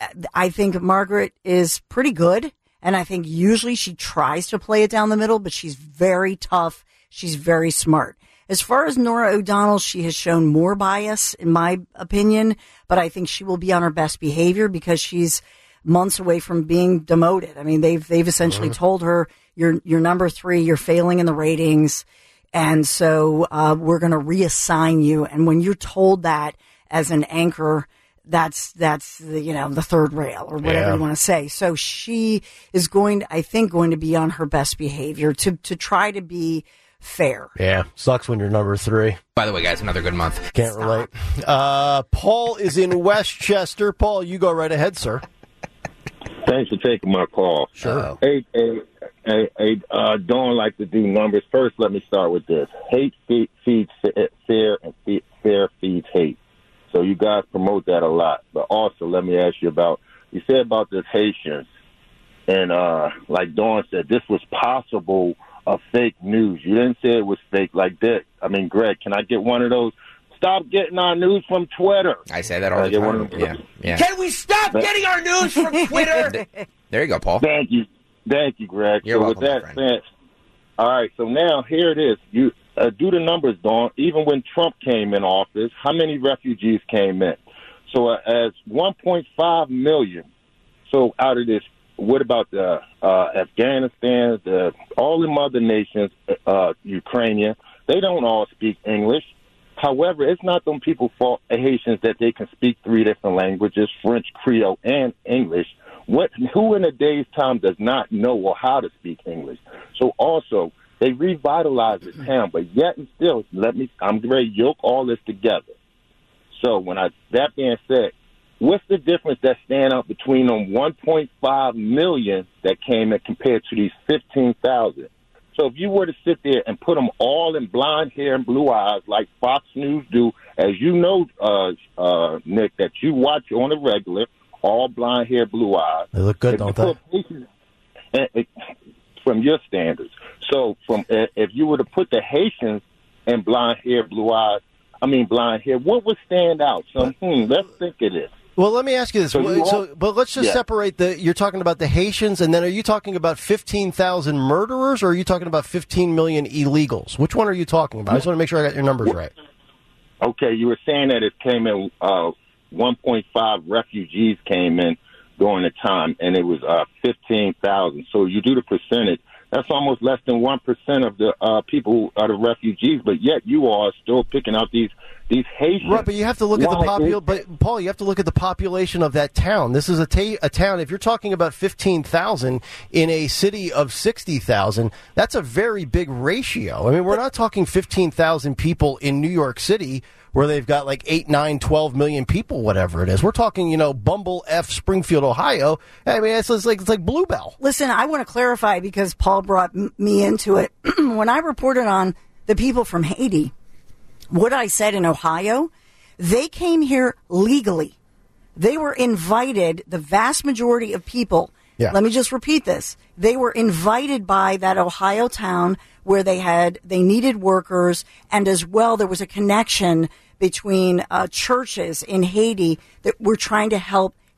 I think Margaret is pretty good, and I think usually she tries to play it down the middle, but she's very tough. She's very smart. As far as Norah O'Donnell, she has shown more bias, in my opinion, but I think she will be on her best behavior because she's months away from being demoted. I mean, they've they've essentially mm-hmm. told her, you're, you're number three, you're failing in the ratings, and so uh, we're going to reassign you. And when you're told that as an anchor, That's, that's the, you know, the third rail or whatever yeah. you want to say. So she is going to, I think, going to be on her best behavior to, to try to be fair. Yeah. Sucks when you're number three. By the way, guys, another good month. Can't Stop. relate. Uh, Paul is in Westchester. Paul, you go right ahead, sir. Thanks for taking my call. Sure. Hey, hey, hey, hey uh, don't like to do numbers. First, let me start with this. Hate feeds fear and fear feeds hate. So you guys promote that a lot. But also, let me ask you about, you said about the Haitians. And uh, like Dawn said, this was possible of fake news. You didn't say it was fake like that. I mean, Greg, can I get one of those? Stop getting our news from Twitter. I say that all the time. Yeah, yeah. Can we stop Thank- getting our news from Twitter? There you go, Paul. Thank you. Thank you, Greg. You're so welcome, with that said, all right, so now here it is. You uh, do the numbers, Dawn. Even when Trump came in office, how many refugees came in? So uh, as one point five million. So out of this, what about the uh, Afghanistan, the all the other nations, uh, Ukrainian? They don't all speak English. However, it's not them people fault Haitians that they can speak three different languages, French, Creole, and English. What, who in a day's time does not know or how to speak English? So also, they revitalized the town, but yet and still, let me, I'm ready to yoke all this together. So when I, that being said, what's the difference that stand out between them one point five million that came in compared to these fifteen thousand? So if you were to sit there and put them all in blonde hair and blue eyes like Fox News do, as you know, uh, uh, Nick, that you watch on a regular, all blonde hair, blue eyes. They look good, don't they? Haitians, from your standards. So from if you were to put the Haitians in blonde hair, blue eyes, I mean blonde hair, what would stand out? So hmm, let's think of this. Well, let me ask you this. So, you so but let's just yeah. separate the. You're talking about the Haitians, and then are you talking about fifteen thousand murderers, or are you talking about fifteen million illegals? Which one are you talking about? I just want to make sure I got your numbers right. Okay, you were saying that it came in. Uh, one point five refugees came in during the time, and it was uh, fifteen thousand. So you do the percentage. That's almost less than one percent of the uh, people who are the refugees, but yet you are still picking out these these Haitians. Right, but you have to look Why? at the population. But Paul, you have to look at the population of that town. This is a, ta- a town. If you're talking about fifteen thousand in a city of sixty thousand, that's a very big ratio. I mean, we're not talking fifteen thousand people in New York City where they've got like eight, nine, twelve million people, whatever it is. We're talking, you know, Bumble F, Springfield, Ohio. I mean, it's, it's like it's like Bluebell. Listen, I want to clarify because Paul brought m- me into it. When I reported on the people from Haiti, what I said in Ohio, they came here legally. They were invited, the vast majority of people. Yeah. Let me just repeat this. They were invited by that Ohio town where they had, they needed workers, and as well there was a connection between uh, churches in Haiti that were trying to help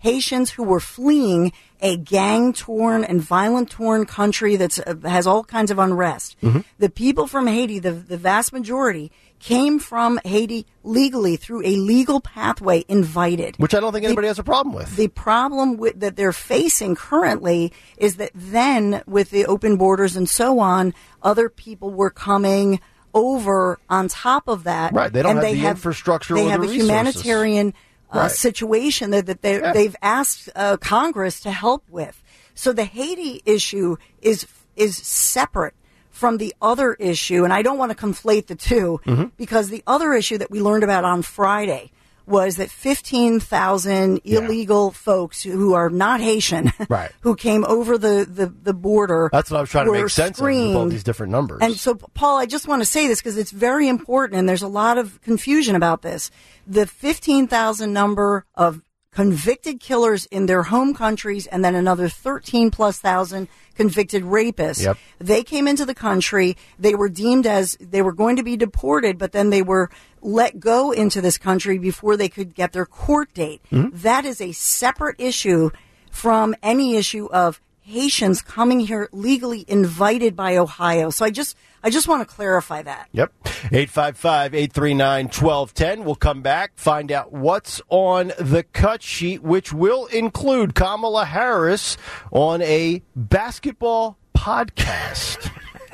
Haitians who were fleeing a gang-torn and violent-torn country that uh, has all kinds of unrest. Mm-hmm. The people from Haiti, the, the vast majority, came from Haiti legally through a legal pathway, invited. Which I don't think anybody the, has a problem with. The problem with, that they're facing currently is that then, with the open borders and so on, other people were coming over on top of that. Right. They don't and have they the have, infrastructure They or have the a resources. humanitarian uh, Right. situation that, that they, Yeah. they've asked uh, Congress to help with. So the Haiti issue is is separate from the other issue, and I don't want to conflate the two, Mm-hmm. because the other issue that we learned about on Friday was that fifteen thousand Yeah. illegal folks who are not Haitian, Right. who came over the, the, the border. That's what I was trying to were make sense of with all screened. these different numbers. And so, Paul, I just want to say this because it's very important, and there's a lot of confusion about this. The fifteen thousand number of convicted killers in their home countries, and then another thirteen plus thousand convicted rapists. Yep. They came into the country. They were deemed as they were going to be deported, but then they were let go into this country before they could get their court date. Mm-hmm. That is a separate issue from any issue of Haitians coming here legally invited by Ohio. So I just I just want to clarify that. Yep. eight five five, eight three nine, one two one zero. We'll come back, find out what's on the cut sheet, which will include Kamala Harris on a basketball podcast.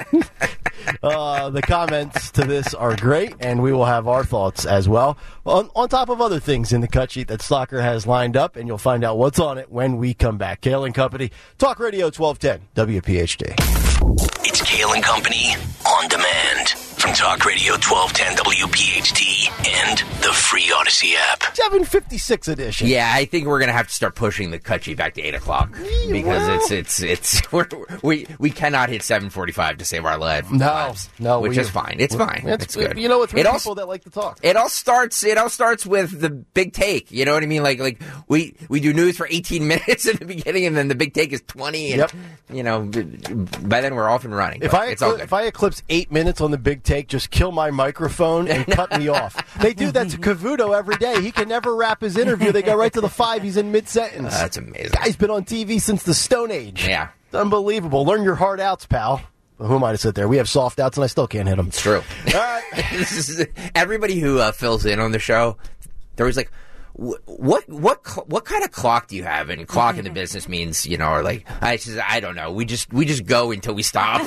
uh, the comments to this are great, and we will have our thoughts as well. On, on top of other things in the cut sheet that Stalker has lined up, and you'll find out what's on it when we come back. Kale and Company, Talk Radio twelve ten, W P H D. It's Kale and Company on demand from Talk Radio twelve ten W P H D and the free Odyssey app. seven fifty-six edition. Yeah, I think we're gonna have to start pushing the cut sheet back to eight o'clock because well. it's it's it's we're, we we cannot hit seven forty-five to save our life. No, lives, no, which we- is fine. It's fine. It's, It's good. You know, with three It all- people that like to talk. It all starts. It all starts with the big take. You know what I mean? Like, like we we do news for eighteen minutes in the beginning, and then the big take is twenty. And, Yep. You know, by then we're off and running. If but I it's all eclipse, good. if I eclipse eight minutes on the big take, just kill my microphone and cut me off. They do that to Cavuto every day. He can never wrap his interview. They go right to the five. He's in mid sentence. Uh, that's amazing. Guy's been on T V since the Stone Age. Yeah. It's unbelievable. Learn your hard outs, pal. Well, who am I to sit there? We have soft outs, and I still can't hit them. It's true. All right. This is, everybody who uh, fills in on the show, they're always like, "Wh- "What, what, cl- what kind of clock do you have?" And clock in the business means, you know, or like, I just, I don't know. We just, we just go until we stop.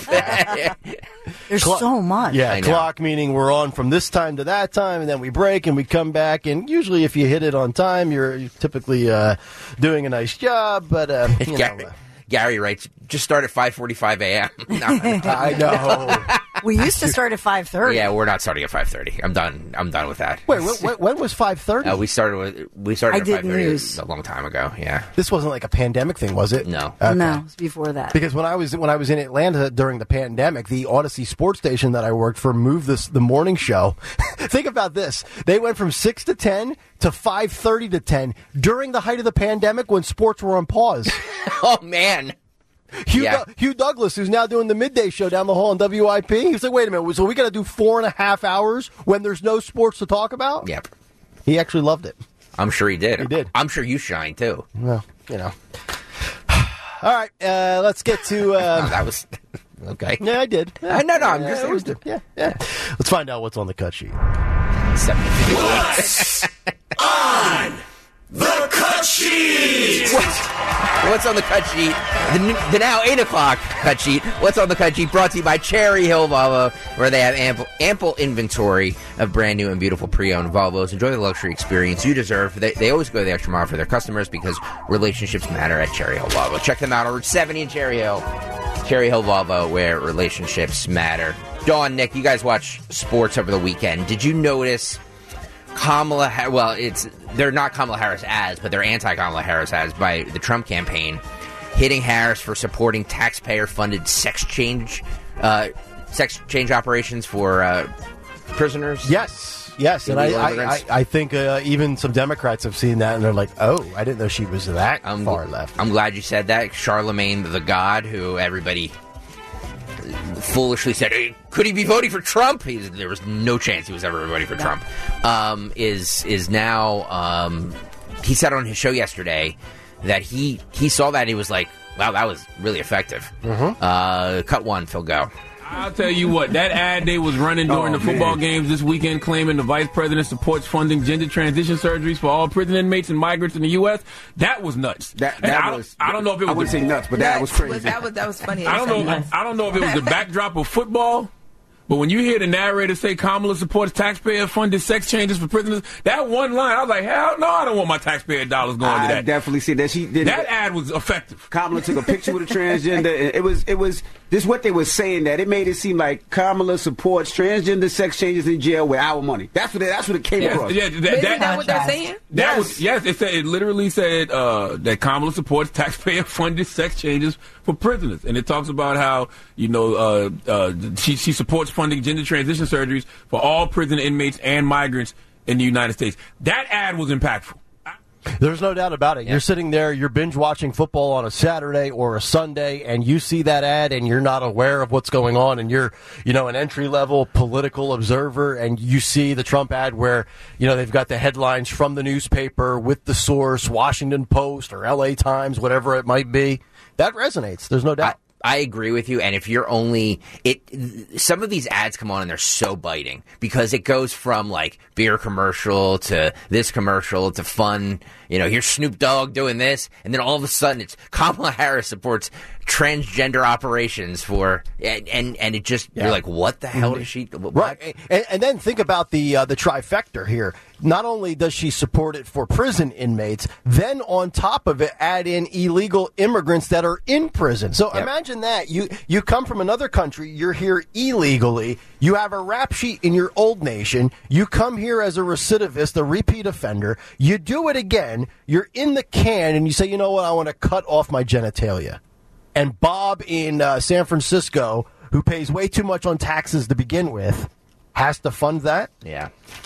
There's Clock- so much. Yeah, I know. clock meaning we're on from this time to that time, and then we break and we come back. And usually, if you hit it on time, you're, you're typically uh, doing a nice job. But uh, you know, Gary, uh, Gary writes, just start at five forty-five a.m. No, I know. We used to start at five thirty. yeah, we're not starting at five thirty. I'm done. I'm done with that. Wait, when, when was five thirty? Uh, we started with we started I at did five thirty news. a long time ago. Yeah. This wasn't like a pandemic thing, was it? No. Okay. No, it was before that. Because when I was when I was in Atlanta during the pandemic, the Odyssey sports station that I worked for moved this the morning show. Think about this: they went from six to ten to five thirty to ten during the height of the pandemic when sports were on pause. Oh man. Hugh, Yeah. Du- Hugh Douglas, who's now doing the midday show down the hall on W I P, he was like, "Wait a minute, so we got to do four and a half hours when there's no sports to talk about?" Yep. He actually loved it. I'm sure he did. He did. I'm sure you shine too. Well, you know. All right, uh, let's get to. Oh, Uh, that was okay. yeah, I did. Yeah. Uh, no, no, I'm Yeah, just it was- yeah, yeah. Let's find out what's on the cut sheet. Seven On the cut sheet. What's on the cut sheet? The, n- the now eight o'clock cut sheet. What's on the cut sheet? Brought to you by Cherry Hill Volvo, where they have ample ample inventory of brand new and beautiful pre-owned Volvos. Enjoy the luxury experience you deserve. They, they always go the extra mile for their customers because relationships matter at Cherry Hill Volvo. Check them out on Route seventy in Cherry Hill. Cherry Hill Volvo, where relationships matter. Dawn, Nick, you guys watch sports over the weekend. Did you notice Kamala Harris? Well, it's they're not Kamala Harris as, but they're anti-Kamala Harris as by the Trump campaign, hitting Harris for supporting taxpayer-funded sex change, uh, sex change operations for uh, prisoners. Yes, yes, and I, Illegal I, I, immigrants. I think uh, even some Democrats have seen that, and they're like, "Oh, I didn't know she was that I'm, far left." I'm glad you said that. Charlemagne the God, who everybody foolishly said, hey, could he be voting for Trump? He's, there was no chance he was ever voting for Trump. Um, is is now um, he said on his show yesterday that he he saw that and he was like, wow, that was really effective. Mm-hmm. Uh, cut one, Phil, go. I'll tell you what, that ad they was running during Oh, the football man. games this weekend claiming the vice president supports funding gender transition surgeries for all prison inmates and migrants in the U S, that was nuts. That, And that I, was, don't, I don't know if it was I wouldn't the, say nuts, but that was crazy. That was that was funny. I don't know. I don't know if it was the backdrop of football, but when you hear the narrator say Kamala supports taxpayer-funded sex changes for prisoners, that one line, I was like, hell no, I don't want my taxpayer dollars going I to that. definitely see that. She did That ad was effective. Kamala took a picture with a transgender. And it was, it was, this is what they were saying, that it made it seem like Kamala supports transgender sex changes in jail with our money. That's what it, that's what it came Yes, across. yeah, that, Isn't that, that what they're saying? That Yes. was yes. It said it literally said uh, that Kamala supports taxpayer-funded sex changes for prisoners, and it talks about how you know uh, uh, she she supports funding gender transition surgeries for all prison inmates and migrants in the United States. That ad was impactful. There's no doubt about it. You're sitting there, you're binge watching football on a Saturday or a Sunday, and you see that ad and you're not aware of what's going on, and you're, you know, an entry level political observer, and you see the Trump ad where, you know, they've got the headlines from the newspaper with the source, Washington Post or L A Times, whatever it might be. That resonates. There's no doubt. I, I agree with you, and if you're only it, some of these ads come on and they're so biting because it goes from like beer commercial to this commercial to fun. You know, here's Snoop Dogg doing this, and then all of a sudden it's Kamala Harris supports transgender operations for, and and, and it just Yeah. you're like, what the hell does she? What? Right, and, and then think about the uh, the trifecta here. Not only does she support it for prison inmates, then on top of it, add in illegal immigrants that are in prison. So Yep. imagine that you you come from another country, you're here illegally, you have a rap sheet in your old nation, you come here as a recidivist, a repeat offender, you do it again, you're in the can, and you say, you know what, I want to cut off my genitalia. And Bob in uh, San Francisco, who pays way too much on taxes to begin with, has to fund that? Yeah.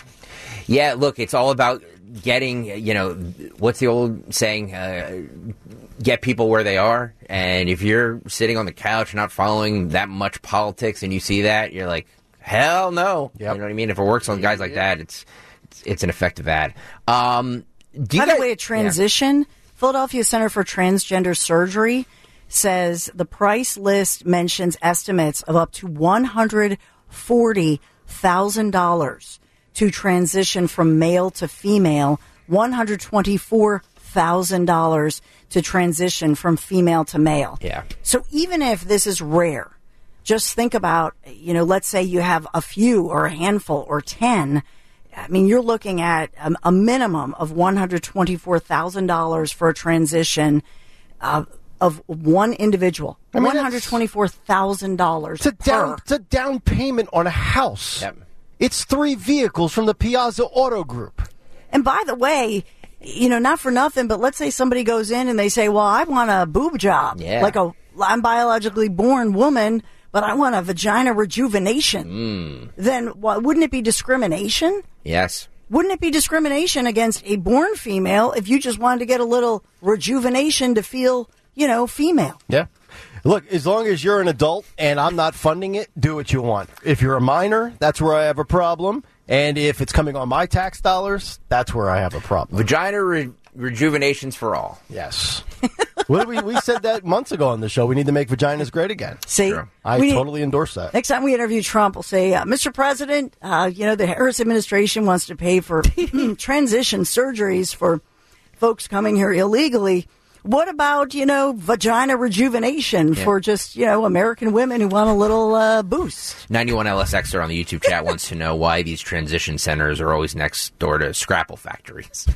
Yeah, look, it's all about getting, you know, what's the old saying? Uh, get people where they are. And if you're sitting on the couch not following that much politics and you see that, you're like, hell no. Yep. You know what I mean? If it works on guys like that, it's it's, it's an effective ad. Um, do you By guys, the way, a transition, yeah. Philadelphia Center for Transgender Surgery says the price list mentions estimates of up to one hundred forty thousand dollars to transition from male to female, one hundred twenty-four thousand dollars to transition from female to male. Yeah. So even if this is rare, just think about, you know, let's say you have a few or a handful or ten. I mean, you're looking at a, a minimum of one hundred twenty-four thousand dollars for a transition uh, of one individual. I mean, one hundred twenty-four thousand dollars It's a down, per. it's a down payment on a house. Yep. It's three vehicles from the Piazza Auto Group. And by the way, you know, not for nothing, but let's say somebody goes in and they say, well, I want a boob job. Yeah. Like a, I'm biologically born woman, but I want a vagina rejuvenation. Mm. Then what, wouldn't it be discrimination? Yes. Wouldn't it be discrimination against a born female if you just wanted to get a little rejuvenation to feel, you know, female? Yeah. Look, as long as you're an adult and I'm not funding it, do what you want. If you're a minor, that's where I have a problem. And if it's coming on my tax dollars, that's where I have a problem. Vagina re- rejuvenations for all. Yes. What did we, we said that months ago on the show. We need to make vaginas great again. See, Sure. I we need- totally endorse that. Next time we interview Trump, we'll say, uh, Mister President, uh, you know, the Harris administration wants to pay for transition surgeries for folks coming here illegally. What about, you know, vagina rejuvenation Yeah. for just, you know, American women who want a little uh, boost? ninety-one L S Xer on the YouTube chat wants to know why these transition centers are always next door to scrapple factories.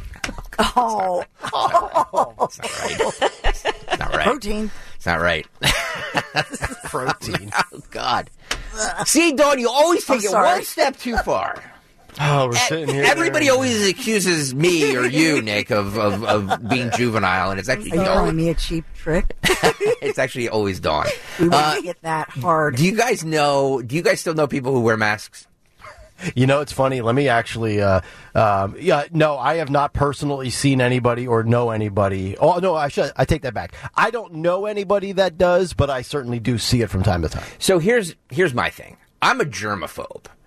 Oh, oh. It's not right. It's not right. Protein. It's not right. Protein. Oh, God. See, Dawn, you always take I'm it sorry. one step too far. Oh, we're sitting here. Everybody always accuses me or you, Nick, of, of, of being juvenile, and it's actually Are you Dawn. calling me a cheap trick? It's actually always Dawn. We wouldn't Uh, get that hard. do you guys know? Do you guys still know people who wear masks? You know, it's funny. Let me actually, uh, um, yeah, no, I have not personally seen anybody or know anybody. Oh, no, I should, I take that back. I don't know anybody that does, but I certainly do see it from time to time. So here's here's my thing. I'm a germaphobe.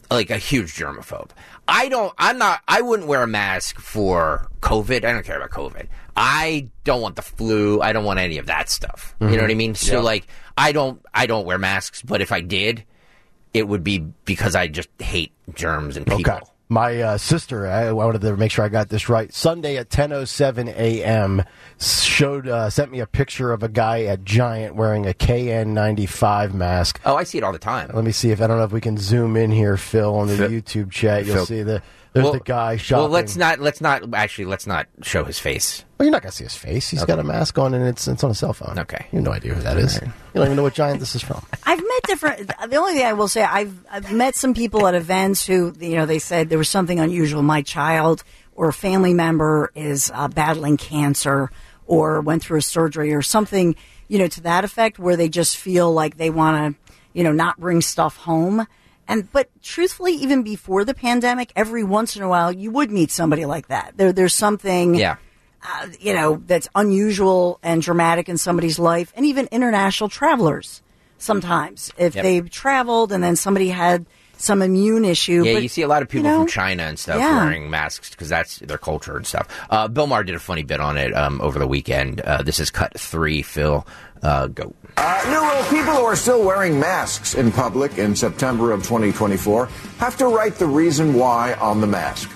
like a huge germaphobe. I don't, I'm not, I wouldn't wear a mask for COVID. I don't care about COVID. I don't want the flu. I don't want any of that stuff. Mm-hmm. You know what I mean? So Yeah. like, I don't, I don't wear masks, but if I did, it would be because I just hate germs and people. Okay. My uh, sister, I wanted to make sure I got this right. Sunday at ten oh seven a.m. showed uh, sent me a picture of a guy at Giant wearing a K N ninety-five mask. Oh, I see it all the time. Let me see if I don't know if we can zoom in here, Phil, on the Phil, YouTube chat. You'll Phil. see the there's well, the guy shopping. Well, let's not let's not actually let's not show his face. Well, you're not gonna see his face. He's Okay. got a mask on, and it's it's on a cell phone. Okay, you have no idea who that is. You don't even know what Giant this is from. I've met different. The only thing I will say, I've I've met some people at events who, you know, they said there was something unusual. My child or a family member is uh, battling cancer or went through a surgery or something, you know, to that effect, where they just feel like they want to, you know, not bring stuff home. And but truthfully, even before the pandemic, every once in a while you would meet somebody like that. There, there's something. Yeah. Uh, you know, that's unusual and dramatic in somebody's life, and even international travelers sometimes. If Yep. they've traveled and then somebody had some immune issue. Yeah, but, you see a lot of people you know, from China and stuff yeah. wearing masks because that's their culture and stuff. Uh, Bill Maher did a funny bit on it um, over the weekend. Uh, this is cut three, Phil. Uh, go. Uh, Nero, people who are still wearing masks in public in September of twenty twenty-four have to write the reason why on the mask.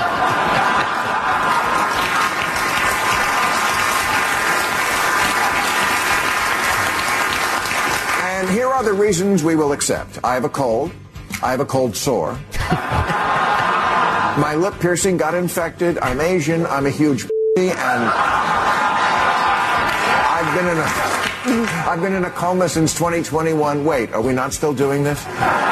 And here are the reasons we will accept. I have a cold. I have a cold sore. My lip piercing got infected. I'm Asian. I'm a huge and I've been in a I've been in a coma since twenty twenty-one. Wait, are we not still doing this?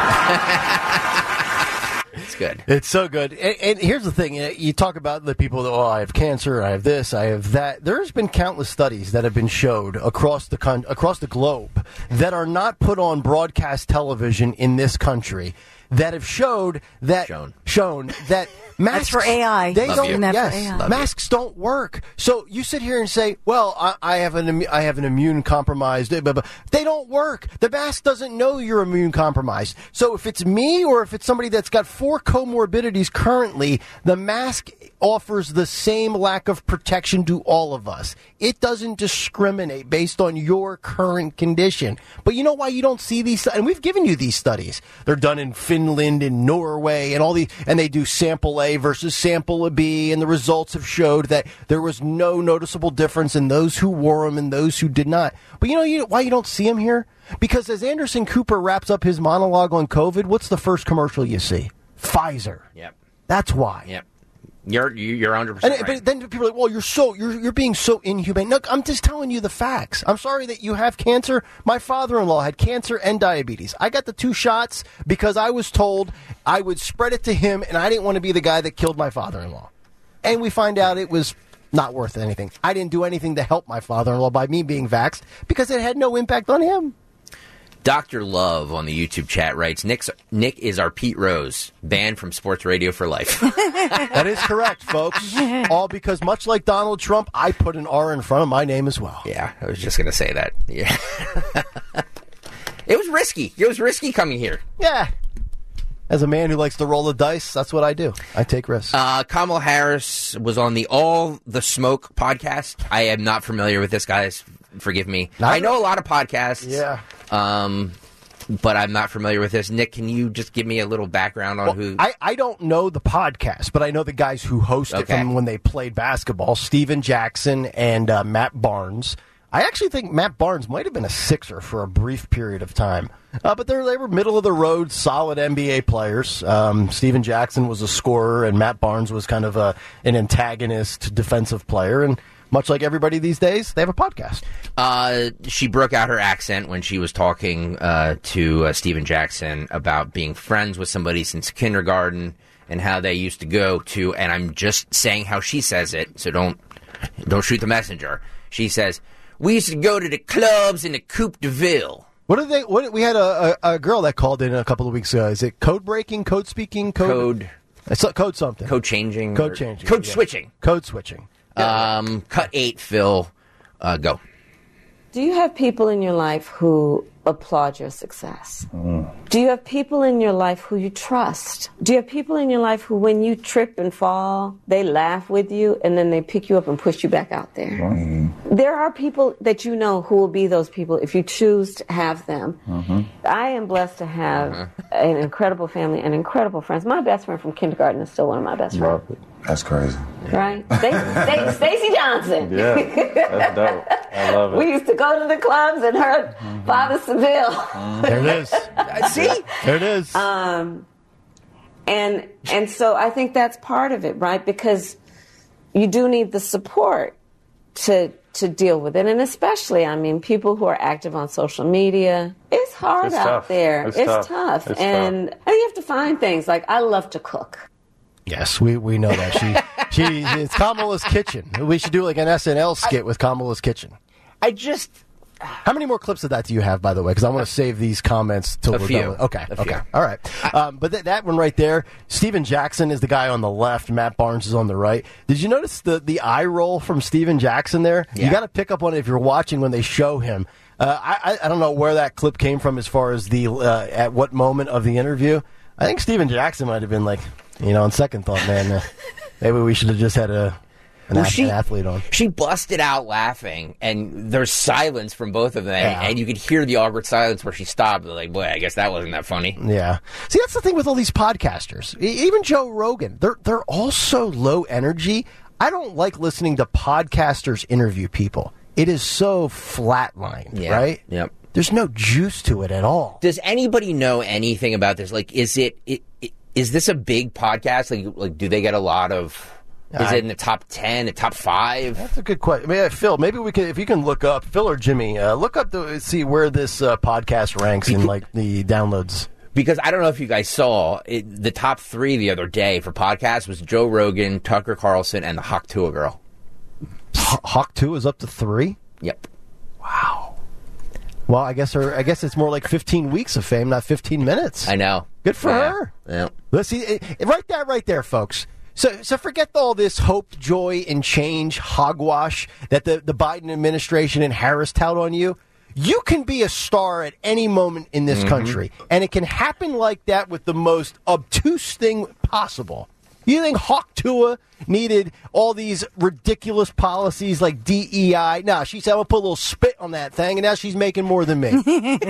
It's good. It's so good. And, and here's the thing. You talk about the people that, oh, I have cancer, I have this, I have that. There's been countless studies that have been showed across the con- across the globe that are not put on broadcast television in this country that have showed that Shown. shown that masks That's for A I. They Love don't. you. That's Yes, for A I. Love masks don't work. So you sit here and say, "Well, I, I have an immu- I have an immune compromised." Blah, blah, blah. They don't work. The mask doesn't know you're immune compromised. So if it's me or if it's somebody that's got four comorbidities currently, the mask offers the same lack of protection to all of us. It doesn't discriminate based on your current condition. But you know why you don't see these? And we've given you these studies. They're done in Finland and Norway and all these, and they do sample A versus sample B, and the results have showed that there was no noticeable difference in those who wore them and those who did not. But you know you, why you don't see them here? Because as Anderson Cooper wraps up his monologue on COVID, what's the first commercial you see? Pfizer. Yep. That's why. Yep. You're you- you're one hundred percent And, right. But then people are like, well, you're so you're you're being so inhumane. Look, I'm just telling you the facts. I'm sorry that you have cancer. My father-in-law had cancer and diabetes. I got the two shots because I was told I would spread it to him, and I didn't want to be the guy that killed my father-in-law. And we find out it was not worth anything. I didn't do anything to help my father-in-law by me being vaxxed because it had no impact on him. Doctor Love on the YouTube chat writes, Nick's, Nick is our Pete Rose, banned from sports radio for life. That is correct, folks. All because, much like Donald Trump, I put an R in front of my name as well. Yeah, I was just going to say that. Yeah. It was risky. It was risky coming here. Yeah. As a man who likes to roll the dice, that's what I do. I take risks. Uh, Kamala Harris was on the All the Smoke podcast. I am not familiar with this, guys. Forgive me. Not I know a lot of podcasts. Yeah. Um, but I'm not familiar with this. Nick, can you just give me a little background on Well, who? I, I don't know the podcast, but I know the guys who host it Okay. from when they played basketball, Steven Jackson and uh, Matt Barnes. I actually think Matt Barnes might have been a Sixer for a brief period of time. Uh, but they're, they were middle-of-the-road, solid N B A players. Um, Steven Jackson was a scorer, and Matt Barnes was kind of a, an antagonist defensive player. And much like everybody these days, they have a podcast. Uh, she broke out her accent when she was talking uh, to uh, Steven Jackson about being friends with somebody since kindergarten and how they used to go to, and I'm just saying how she says it, so don't don't shoot the messenger. She says, we used to go to the clubs in the Coupe de Ville. What did they? What we had a, a, a girl that called in a couple of weeks ago. Is it code breaking, code speaking, code Code. It's a, code something, Code changing. code or- changing, Code yeah. switching. code switching. Um, cut eight, Phil. Uh, go. Do you have people in your life who applaud your success? Mm. Do you have people in your life who you trust? Do you have people in your life who, when you trip and fall, they laugh with you and then they pick you up and push you back out there? Mm. There are people that you know who will be those people if you choose to have them. Mm-hmm. I am blessed to have mm-hmm. an incredible family and incredible friends. My best friend from kindergarten is still one of my best friends. That's crazy. Right? Stacey Johnson. Yeah, that's dope. I love it. We used to go to the clubs and her mm-hmm. Father Seville. Mm-hmm. There it is. See? There it is. Um, and and so I think that's part of it, right? Because you do need the support to to deal with it. And especially, I mean, people who are active on social media, it's hard it's out tough. there. It's, it's tough. tough. It's and tough. I think you have to find things. Like, I love to cook. Yes, we, we know that. She she it's Kamala's Kitchen. We should do like an S N L skit with Kamala's Kitchen. I just... How many more clips of that do you have, by the way? Because I want to save these comments till a we're few. done with. Okay, a okay, few. all right. Um, but th- that one right there, Steven Jackson is the guy on the left. Matt Barnes is on the right. Did you notice the the eye roll from Steven Jackson there? Yeah. You got to pick up on it if you're watching when they show him. Uh, I I don't know where that clip came from as far as the uh, at what moment of the interview. I think Steven Jackson might have been like, you know, on second thought, man, uh, maybe we should have just had a. An, well, ath- she, an athlete on. She busted out laughing, and there's silence from both of them, Yeah. and you could hear the awkward silence where she stopped. Like, boy, I guess that wasn't that funny. Yeah. See, that's the thing with all these podcasters. E- Even Joe Rogan, they're they're all so low energy. I don't like listening to podcasters interview people. It is so flatlined, Yeah. right? Yep. There's no juice to it at all. Does anybody know anything about this? Like, is it, it, it is this a big podcast? Like, like, do they get a lot of? Is I- it in the top ten, the top five? That's a good question. I mean, uh, Phil, maybe we could, if you can look up, Phil or Jimmy, uh, look up to see where this uh, podcast ranks in like the downloads. Because I don't know if you guys saw it, the top three the other day for podcasts was Joe Rogan, Tucker Carlson, and the Hawk Tuah girl. H- Hawk Two is up to three. Yep. Wow. Well, I guess her. I guess it's more like fifteen weeks of fame, not fifteen minutes. I know. Good for Yeah. her. Yeah. Let's see. It, it- right there, right there, folks. So, so forget all this hope, joy, and change hogwash that the, the Biden administration and Harris tout on you. You can be a star at any moment in this Mhm. country, and it can happen like that with the most obtuse thing possible. You think Hawk Tuah needed all these ridiculous policies like D E I? No, she said, I'm going to put a little spit on that thing, and now she's making more than me.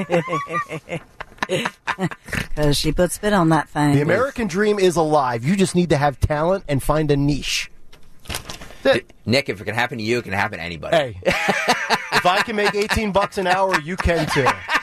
Because she put spit on that thing. The American dream is alive. You just need to have talent and find a niche. Nick, if it can happen to you, it can happen to anybody. Hey, if I can make eighteen bucks an hour, you can too.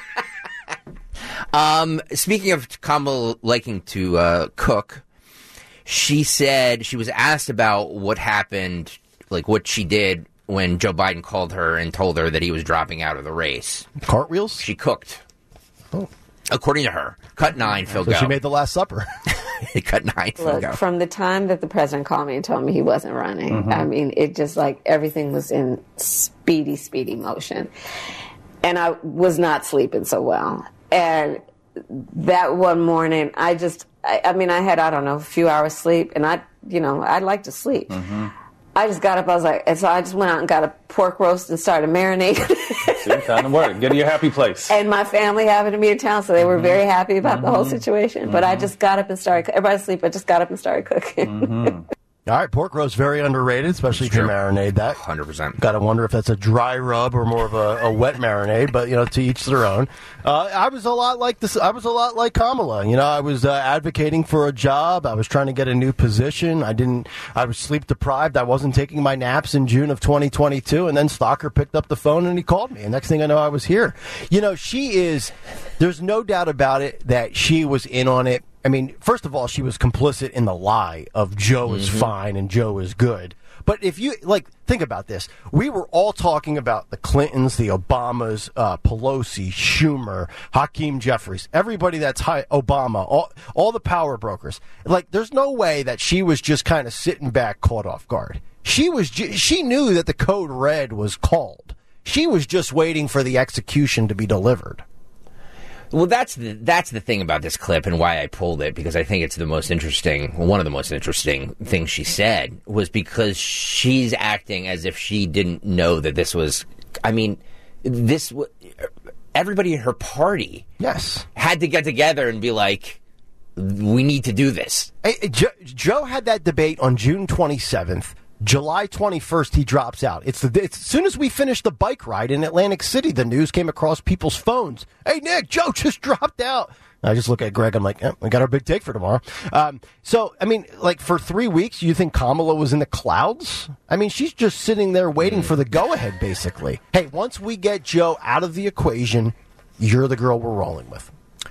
Um, speaking of Kamala liking to uh, cook, she said she was asked about what happened, like what she did when Joe Biden called her and told her that he was dropping out of the race. Cartwheels? She cooked. Oh. According to her. Cut nine, Phil, So go. she made the Last Supper. Cut nine, Phil, Look, go. from the time that the president called me and told me he wasn't running, Mhm. I mean, it just like everything was in speedy, speedy motion. And I was not sleeping so well. And that one morning, I just, I, I mean, I had, I don't know, a few hours sleep, and I, you know, I like to sleep. I just got up, I was like, and so I just went out and got a pork roast and started marinating. See, time to work. Get to your happy place. And my family happened to be in town, so they were very happy about the whole situation. But I just got up and started, everybody's asleep, I just got up and started cooking. All right, pork roast, very underrated, especially if you marinate that. one hundred percent. Got to wonder if that's a dry rub or more of a, a wet marinade, but, you know, to each their own. Uh, I was a lot like this. I was a lot like Kamala. You know, I was uh, advocating for a job. I was trying to get a new position. I didn't, I was sleep deprived. I wasn't taking my naps in June of twenty twenty-two. And then Stalker picked up the phone and he called me. And next thing I know, I was here. You know, she is, there's no doubt about it that she was in on it. I mean, first of all, she was complicit in the lie of Joe is Mhm. fine and Joe is good. But if you, like, think about this. We were all talking about the Clintons, the Obamas, uh, Pelosi, Schumer, Hakeem Jeffries, everybody that's high, Obama, all, all the power brokers. Like, there's no way that she was just kind of sitting back caught off guard. She was, ju- she knew that the code red was called. She was just waiting for the execution to be delivered. Well, that's the, that's the thing about this clip and why I pulled it, because I think it's the most interesting, one of the most interesting things she said, was because she's acting as if she didn't know that this was, I mean, this, w- everybody at her party yes. had to get together and be like, we need to do this. Hey, Joe, Joe had that debate on June twenty-seventh. July twenty-first, he drops out. It's, the, it's as soon as we finished the bike ride in Atlantic City, the news came across people's phones. Hey, Nick, Joe just dropped out. I just look at Greg. I'm like, eh, we got our big take for tomorrow. Um, so, I mean, like for three weeks, you think Kamala was in the clouds? I mean, she's just sitting there waiting for the go-ahead, basically. Hey, once we get Joe out of the equation, you're the girl we're rolling with.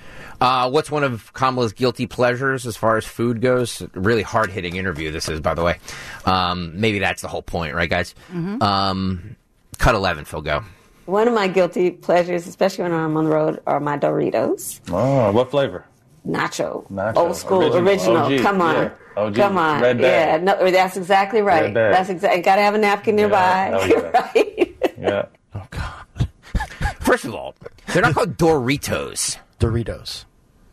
Uh, what's one of Kamala's guilty pleasures as far as food goes? Really hard-hitting interview this is, by the way. Um, maybe that's the whole point, right, guys? Mm-hmm. Um, cut eleven, Phil, go. One of my guilty pleasures, especially when I'm on the road, are my Doritos. Oh, what flavor? Nacho. Nacho. Old school, original. original. O G, Come on. Yeah. O G. Come on. Red bag. Yeah, no, that's exactly right. Red bag. That's exactly. Got to have a napkin nearby. Yeah, yeah. Right? Yeah. Oh, God. First of all, they're not called Doritos. Doritos.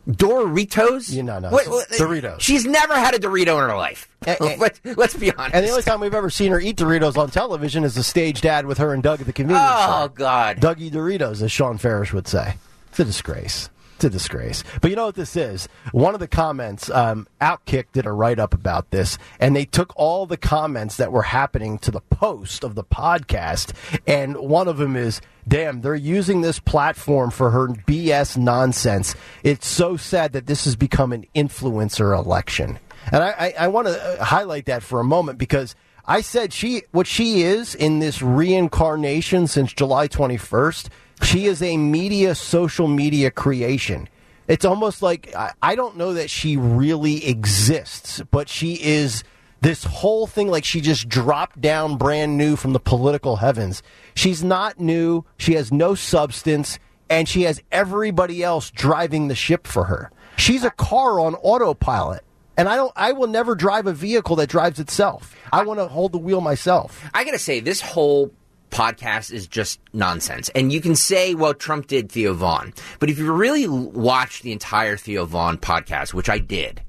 Doritos? You know, no. What, what, Doritos. She's never had a Dorito in her life. And, and, let's, let's be honest. And the only time we've ever seen her eat Doritos on television is the staged ad with her and Doug at the convenience store. Oh, God. Dougie Doritos, as Sean Farish would say. It's a disgrace. It's a disgrace. But you know what this is? One of the comments, um, Outkick did a write-up about this, and they took all the comments that were happening to the post of the podcast, and one of them is, damn, they're using this platform for her B S nonsense. It's so sad that this has become an influencer election. And I, I, I want to highlight that for a moment because I said she, what she is in this reincarnation since July twenty-first, she is a media, social media creation. It's almost like, I, I don't know that she really exists, but she is this whole thing like she just dropped down brand new from the political heavens. She's not new. She has no substance, and she has everybody else driving the ship for her. She's a car on autopilot. And I don't. I will never drive a vehicle that drives itself. I want to hold the wheel myself. I got to say, this whole podcast is just nonsense. And you can say, well, Trump did Theo Vaughn. But if you really watch the entire Theo Vaughn podcast, which I did,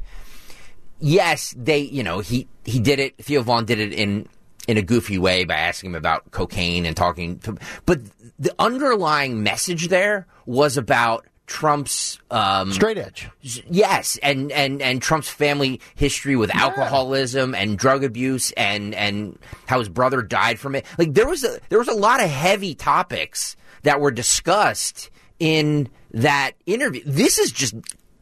yes, they, you know, he, he did it. Theo Vaughn did it in, in a goofy way by asking him about cocaine and talking to, but the underlying message there was about Trump's um, straight edge, yes, and, and, and Trump's family history with yeah. alcoholism and drug abuse, and, and how his brother died from it. Like there was a there was a lot of heavy topics that were discussed in that interview. This is just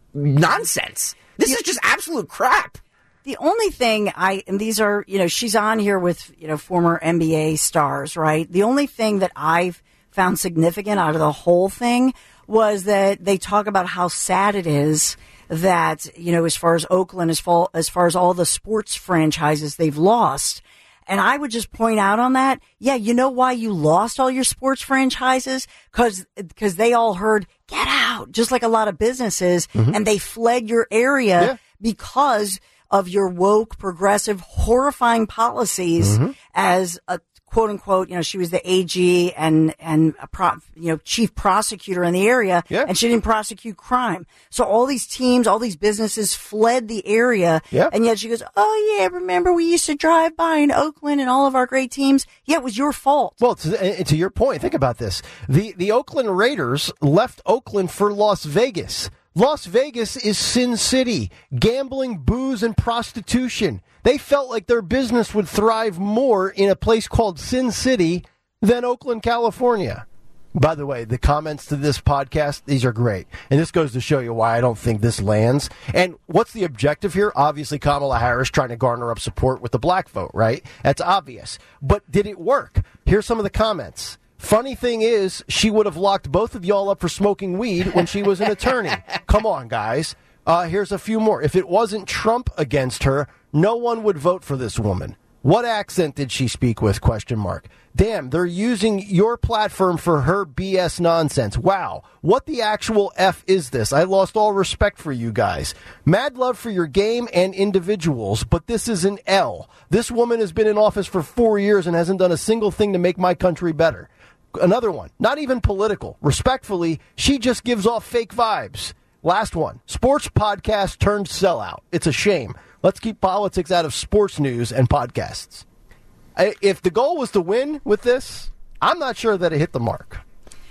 nonsense. This is just absolute crap. The only thing I, and these are, you know, she's on here with, you know, former N B A stars, right? The only thing that I've found significant out of the whole thing was that they talk about how sad it is that, you know, as far as Oakland, as far as, far as all the sports franchises they've lost. And I would just point out on that, yeah, you know why you lost all your sports franchises? Cause, cause they all heard, get out, just like a lot of businesses, mm-hmm. and they fled your area yeah. because of your woke, progressive, horrifying policies mm-hmm. as a quote unquote, you know, she was the A G and, and a pro, you know, chief prosecutor in the area, yeah. and she didn't prosecute crime. So all these teams, all these businesses fled the area, yeah. and yet she goes, oh yeah, remember we used to drive by in Oakland and all of our great teams? Yeah, it was your fault. Well, to, to your point, think about this. The, the Oakland Raiders left Oakland for Las Vegas. Las Vegas is Sin City, gambling, booze, and prostitution. They felt like their business would thrive more in a place called Sin City than Oakland, California. By the way, the comments to this podcast, these are great. And this goes to show you why I don't think this lands. And what's the objective here? Obviously, Kamala Harris trying to garner up support with the black vote, right? That's obvious. But did it work? Here's some of the comments. Funny thing is, she would have locked both of y'all up for smoking weed when she was an attorney. Come on, guys. Uh, here's a few more. If it wasn't Trump against her, no one would vote for this woman. What accent did she speak with? Question mark. Damn, they're using your platform for her B S nonsense. Wow. What the actual F is this? I lost all respect for you guys. Mad love for your game and individuals, but this is an L. This woman has been in office for four years and hasn't done a single thing to make my country better. Another one, not even political. Respectfully, she just gives off fake vibes. Last one, sports podcast turned sellout. It's a shame. Let's keep politics out of sports news and podcasts. If the goal was to win with this, I'm not sure that it hit the mark.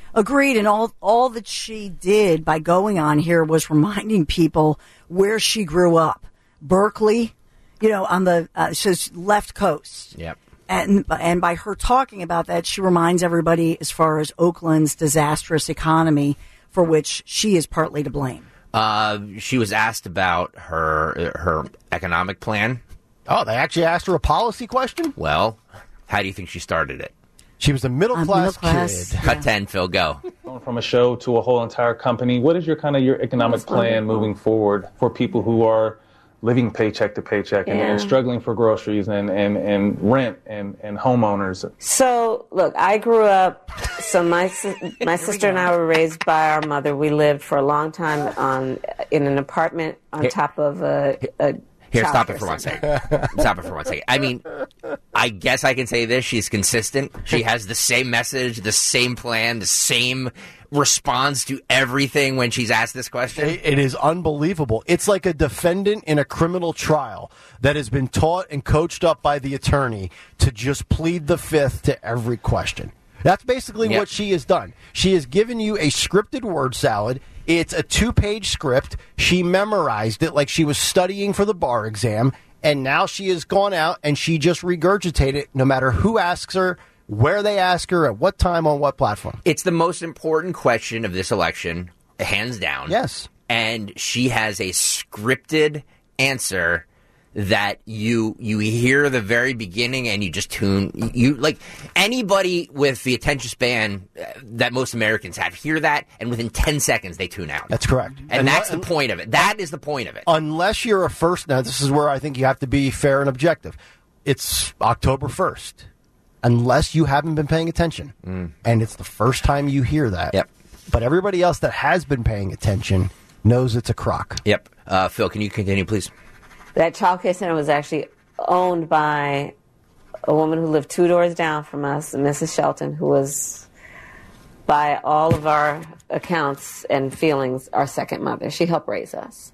Agreed. And all, all that she did by going on here was reminding people where she grew up. Berkeley, you know, on the uh, so left coast. Yep. And and by her talking about that, she reminds everybody as far as Oakland's disastrous economy, for which she is partly to blame. Uh, she was asked about her her economic plan. Oh, they actually asked her a policy question? Well, how do you think she started it? She was a middle-class kid. Yeah. Cut ten, Phil, go. Going from a show to a whole entire company, what is your kind of your economic plan moving forward for people who are living paycheck to paycheck and, Yeah. and struggling for groceries and, and, and rent and, and homeowners? So, look, I grew up, so my si- my sister and I were raised by our mother. We lived for a long time on in an apartment on Here- top of a, a Here, child stop care it for one center. second. Stop it for one second. I mean, I guess I can say this. She's consistent. She has the same message, the same plan, the same response to everything when she's asked this question. It- it is unbelievable. It's like a defendant in a criminal trial that has been taught and coached up by the attorney to just plead the fifth to every question. That's basically Yep. what she has done. She has given you a scripted word salad. It's a two-page script. She memorized it like she was studying for the bar exam, and now she has gone out and she just regurgitated it no matter who asks her, where they ask her, at what time, on what platform. It's the most important question of this election, hands down. Yes. And she has a scripted answer that you you hear the very beginning and you just tune you like anybody with the attention span uh, that most Americans have hear that and within ten seconds they tune out. That's correct. And, And that's what- the point of it. That is the point of it. Unless you're a first, now this is where I think you have to be fair and objective. It's October first. Unless you haven't been paying attention. Mm. And it's the first time you hear that. Yep. But everybody else that has been paying attention knows it's a crock. Yep. Uh, Phil, can you continue, please? That child care center was actually owned by a woman who lived two doors down from us, Missus Shelton, who was, by all of our accounts and feelings, our second mother. She helped raise us.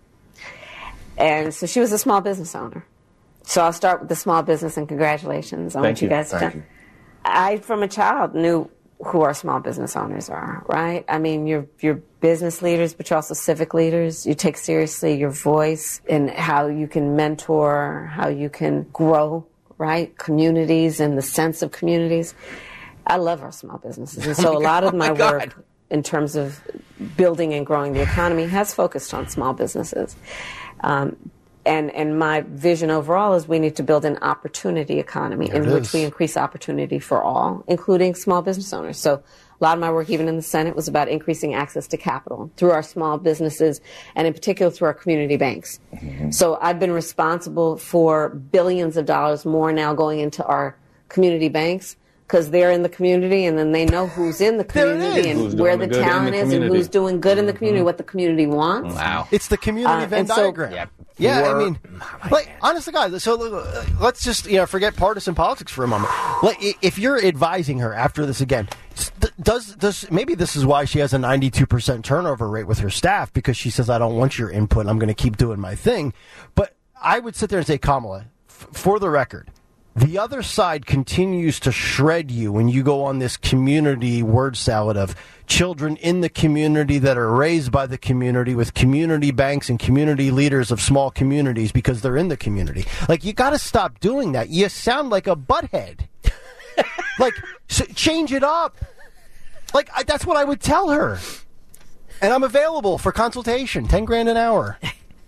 And so she was a small business owner. So I'll start with the small business, and congratulations on Thank what you you. guys have Thank done. you. I, from a child, knew who our small business owners are, right? I mean, you're, you're business leaders, but you're also civic leaders. You take seriously your voice and how you can mentor, how you can grow, right? Communities and the sense of communities. I love our small businesses. And so Oh a my lot God, of my, oh my God. work in terms of building and growing the economy has focused on small businesses. Um, And, and my vision overall is we need to build an opportunity economy There in it which is. we increase opportunity for all, including small business owners. So a lot of my work, even in the Senate, was about increasing access to capital through our small businesses and in particular through our community banks. Mm-hmm. So I've been responsible for billions of dollars more now going into our community banks because they're in the community and then they know who's in the There it community is. and Who's where doing the the good in talent the is and community. who's doing good in the community, what the community wants. Wow. It's the community Uh, Venn and so- diagram. Yep. Yeah, I For- mean, like, honest to God, so uh, let's just, you know, forget partisan politics for a moment. Like, i- if you're advising her after this again, s- th- does, does, maybe this is why she has a ninety-two percent turnover rate with her staff, because she says, I don't want your input, I'm going to keep doing my thing. But I would sit there and say, Kamala, f- for the record, the other side continues to shred you when you go on this community word salad of children in the community that are raised by the community with community banks and community leaders of small communities because they're in the community. Like, you got to stop doing that. You sound like a butthead. Like, s- change it up. Like, I, that's what I would tell her. And I'm available for consultation, ten grand an hour.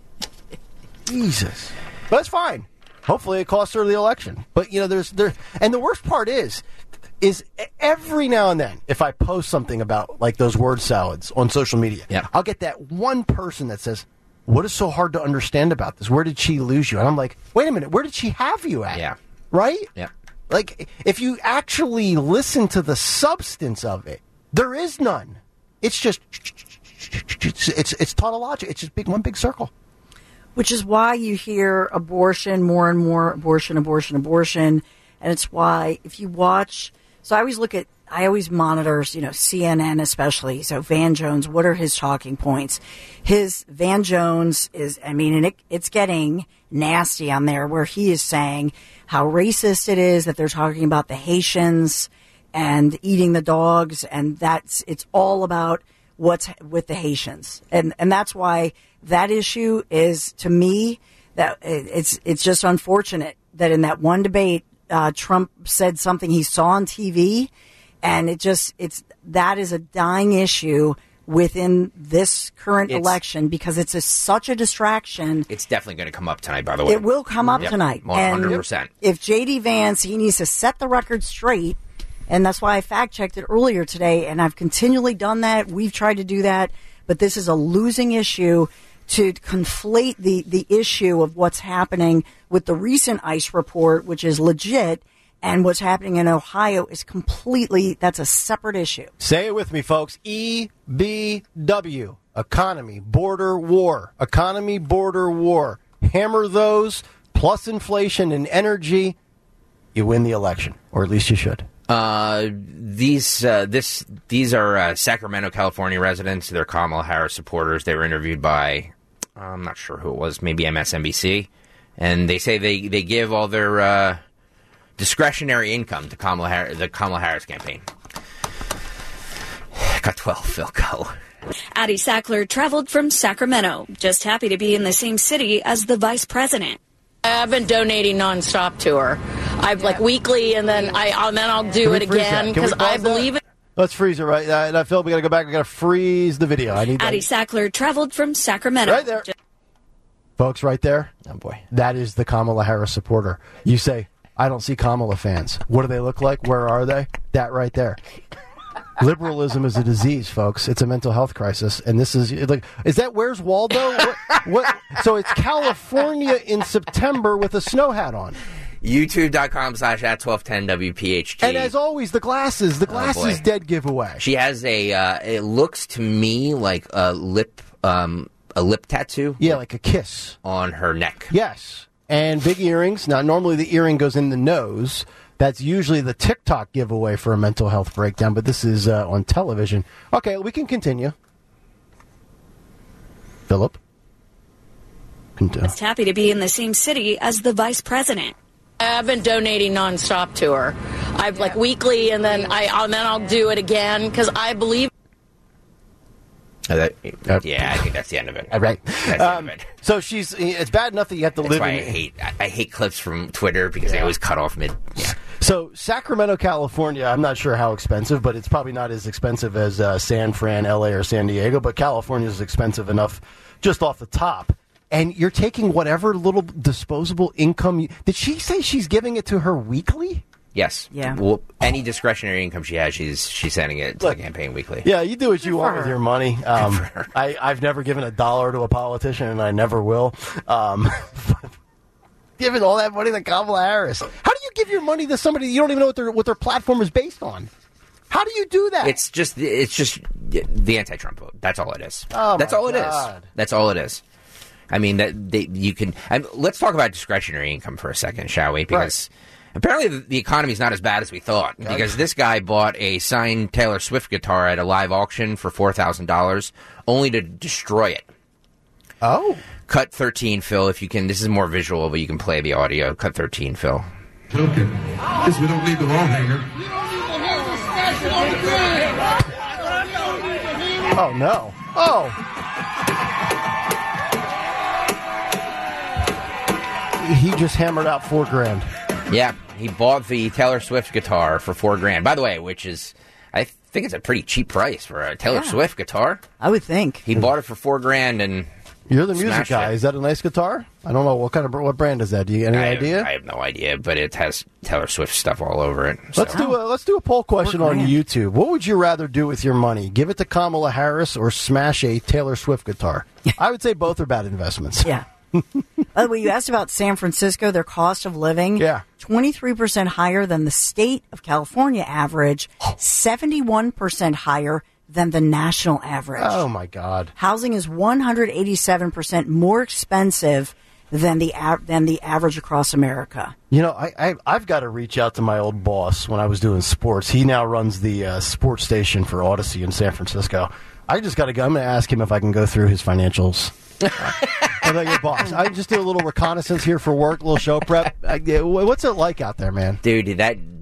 Jesus. But it's fine. Hopefully it costs her the election. But, you know, there's there, and the worst part is, is every now and then, if I post something about like those word salads on social media, Yep. I'll get that one person that says, what is so hard to understand about this? Where did she lose you? And I'm like, wait a minute, where did she have you at? Yeah. Right? Yeah. Like, if you actually listen to the substance of it, there is none. It's just, it's, it's, it's tautological. It's just big, one big circle. Which is why you hear abortion, more and more abortion, abortion, abortion. And it's why if you watch, so I always look at, I always monitor, you know, C N N especially. So Van Jones, what are his talking points? His Van Jones is, I mean, and it, it's getting nasty on there where he is saying how racist it is that they're talking about the Haitians and eating the dogs, and that's it's all about what's with the Haitians, and and that's why that issue is, to me, that it's it's just unfortunate that in that one debate, uh, Trump said something he saw on T V, and it just it's that is a dying issue within this current It's- election because it's a, such a distraction. It's definitely going to come up tonight, by the way. It will come up Yep, tonight. one hundred percent. And if J D Vance, he needs to set the record straight, and that's why I fact-checked it earlier today, and I've continually done that. We've tried to do that, but this is a losing issue to conflate the, the issue of what's happening with the recent ICE report, which is legit, and what's happening in Ohio is completely, that's a separate issue. Say it with me, folks. E B W. Economy, border, war. Economy, border, war. Hammer those, plus inflation and energy, you win the election. Or at least you should. Uh, these uh, this these are uh, Sacramento, California residents. They're Kamala Harris supporters. They were interviewed by, I'm not sure who it was, maybe M S N B C. And they say they, they give all their uh, discretionary income to Kamala Harris, the Kamala Harris campaign. Got twelve, Phil, go. Addie Sackler traveled from Sacramento, just happy to be in the same city as the vice president. I've been donating nonstop to her. I've like weekly, and then I and then I'll do Can we it freeze again that? Can we because I pause that? believe it. Let's freeze it right. Uh, Phil, we got to go back. We got to freeze the video. I need Addie that. Sackler traveled from Sacramento. Right there. Folks, right there. Oh, boy. That is the Kamala Harris supporter. You say, I don't see Kamala fans. What do they look like? Where are they? That right there. Liberalism is a disease, folks. It's a mental health crisis, and this is like, is that Where's Waldo? what, what? So it's California in September with a snow hat on. YouTube.com slash at twelve ten W P H T. And as always, the glasses, the Oh, glasses boy. dead giveaway. She has a. Uh, it looks to me like a lip, um, a lip tattoo. Yeah, like a kiss on her neck. Yes, and big earrings. Now, normally the earring goes in the nose. That's usually the TikTok giveaway for a mental health breakdown, but this is uh, on television. Okay, we can continue. Philip? Continue. Just happy to be in the same city as the vice president. I've been donating nonstop to her. I've like weekly, and then I and then I'll do it again because I believe. Uh, that, yeah, I think that's the end of it. All right. That's the Um, end of it. so she's, it's bad enough that you have to That's live why in. I hate I, I hate clips from Twitter because they always cut off mid. Yeah. So Sacramento, California, I'm not sure how expensive, but it's probably not as expensive as uh, San Fran, L A, or San Diego, but California is expensive enough just off the top. And you're taking whatever little disposable income. You, did she say she's giving it to her weekly? Yes. Yeah. Well, any discretionary income she has, she's she's sending it to the campaign weekly. Yeah, you do what you Good want for with her. your money. Um, I, I've never given a dollar to a politician, and I never will. Um, giving all that money to Kamala Harris. How do you give your money to somebody you don't even know what their what their platform is based on? How do you do that? It's just it's just the anti-Trump vote. That's all it is. Oh, That's my all it is. God. That's all it is. I mean that they, you can. I, let's talk about discretionary income for a second, shall we? Because apparently the, the economy is not as bad as we thought. Okay. Because this guy bought a signed Taylor Swift guitar at a live auction for four thousand dollars, only to destroy it. Oh. Cut thirteen, Phil. If you can, this is more visual, but you can play the audio. Cut thirteen, Phil. Okay. This we don't leave the wrong hanger. Oh no! Oh. He just hammered out four grand. Yeah, he bought the Taylor Swift guitar for four grand. By the way, which is, I think it's a pretty cheap price for a Taylor Yeah. Swift guitar. I would think. He bought it for four grand and You're the music smashed guy. it. Is that a nice guitar? I don't know what kind of what brand is that. Do you any I have, idea? I have no idea, but it has Taylor Swift stuff all over it. So. Let's do a let's do a poll question Four on grand. YouTube. What would you rather do with your money? Give it to Kamala Harris or smash a Taylor Swift guitar? I would say both are bad investments. Yeah. By the way, you asked about San Francisco, their cost of living. Yeah. twenty-three percent higher than the state of California average, seventy-one percent higher than the national average. Oh my God. Housing is one hundred eighty-seven percent more expensive than the av- than the average across America. You know, I, I I've got to reach out to my old boss when I was doing sports. He now runs the uh, sports station for Odyssey in San Francisco. I just got to go. I'm going to ask him if I can go through his financials. I'm like, your boss. I just do a little reconnaissance here for work, a little show prep. I, yeah, what's it like out there, man? Dude, that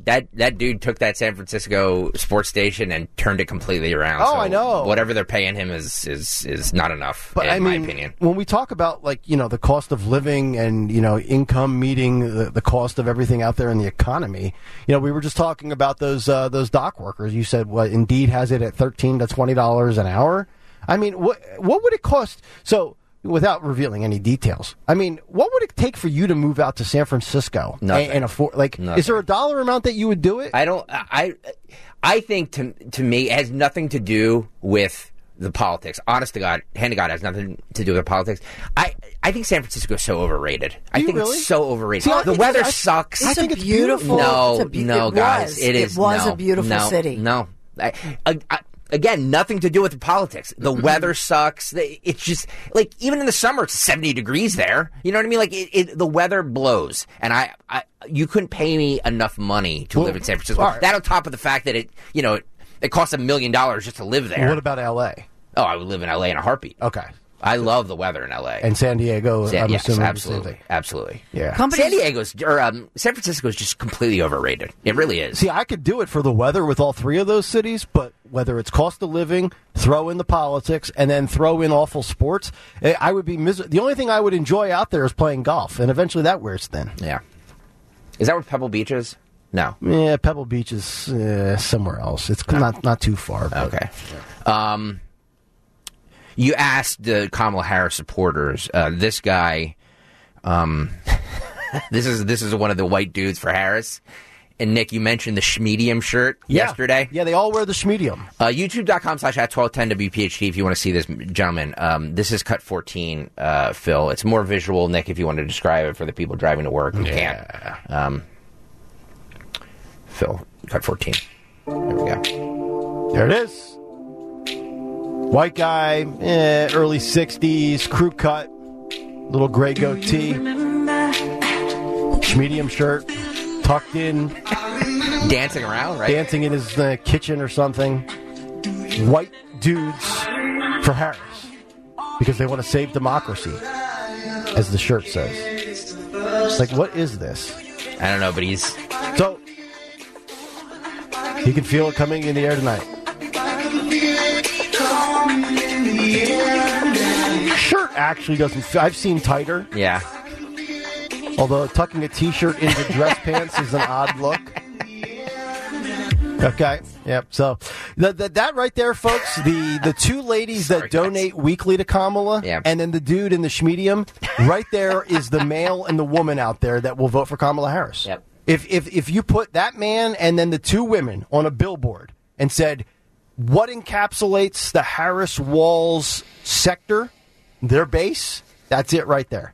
that that dude took that San Francisco sports station and turned it completely around. Oh, so I know. Whatever they're paying him is is, is not enough, But in I mean, my opinion. when we talk about like you know the cost of living and you know income meeting the, the cost of everything out there in the economy, you know we were just talking about those uh, those dock workers. You said what Indeed has it at thirteen to twenty dollars an hour. I mean, what what would it cost? So. Without revealing any details, I mean, what would it take for you to move out to San Francisco Nothing. and, and afford? Like, Nothing. is there a dollar amount that you would do it? I don't. I I think to to me it has nothing to do with the politics. Honest to God, hand to God, it has nothing to do with politics. I I think San Francisco is so overrated. I you think really? it's so overrated. See, I the think weather it's- I- sucks. I think it's beautiful. No, It's a be- no, it guys, was. it It is. was no, a beautiful no, city. No, I, I, I, again, nothing to do with the politics. The Mm-hmm. weather sucks. The- It's just like even in the summer, it's seventy degrees there. You know what I mean? Like it, it, the weather blows, and I, I, you couldn't pay me enough money to Well, live in San Francisco. all right. That on top of the fact that it, you know, it, it costs a million dollars just to live there. What about L A? Oh, I would live in L A in a heartbeat. Okay. I love the weather in L A. And San Diego, San, I'm yes, assuming. absolutely, absolutely. Yeah. San Diego's or um, San Francisco is just completely overrated. It really is. See, I could do it for the weather with all three of those cities, but whether it's cost of living, throw in the politics, and then throw in awful sports, eh, I would be miserable. The only thing I would enjoy out there is playing golf, and eventually that wears thin. Yeah. Is that where Pebble Beach is? No. Yeah, Pebble Beach is uh, somewhere else. It's not not too far. But, Okay. Um, you asked the Kamala Harris supporters. Uh, this guy, um, this is this is one of the white dudes for Harris. And Nick, you mentioned the Schmedium shirt Yeah. yesterday. Yeah, they all wear the Schmedium. Uh, YouTube.com slash at twelve ten W P H T if you want to see this gentleman. Um, this is cut fourteen, uh, Phil. It's more visual, Nick, if you want to describe it for the people driving to work who Yeah. can't. Um, Phil, cut fourteen. There we go. There it is. White guy, eh, early sixties, crew cut, little gray goatee, Schmedium shirt, tucked in. Dancing around, right? Dancing in his uh, kitchen or something. White dudes for Harris because they want to save democracy, as the shirt says. It's like, what is this? I don't know, but he's... So, you can feel it coming in the air tonight. Shirt actually doesn't fit. I've seen tighter. Yeah. Although tucking a t-shirt into dress pants is an odd look. Okay. Yep. So the, the, that right there, folks, the, the two ladies that donate weekly to Kamala, Yeah. and then the dude in the Schmedium, right there is the male and the woman out there that will vote for Kamala Harris. Yep. If, if, if you put that man and then the two women on a billboard and said, what encapsulates the Harris Walls sector, their base, that's it right there.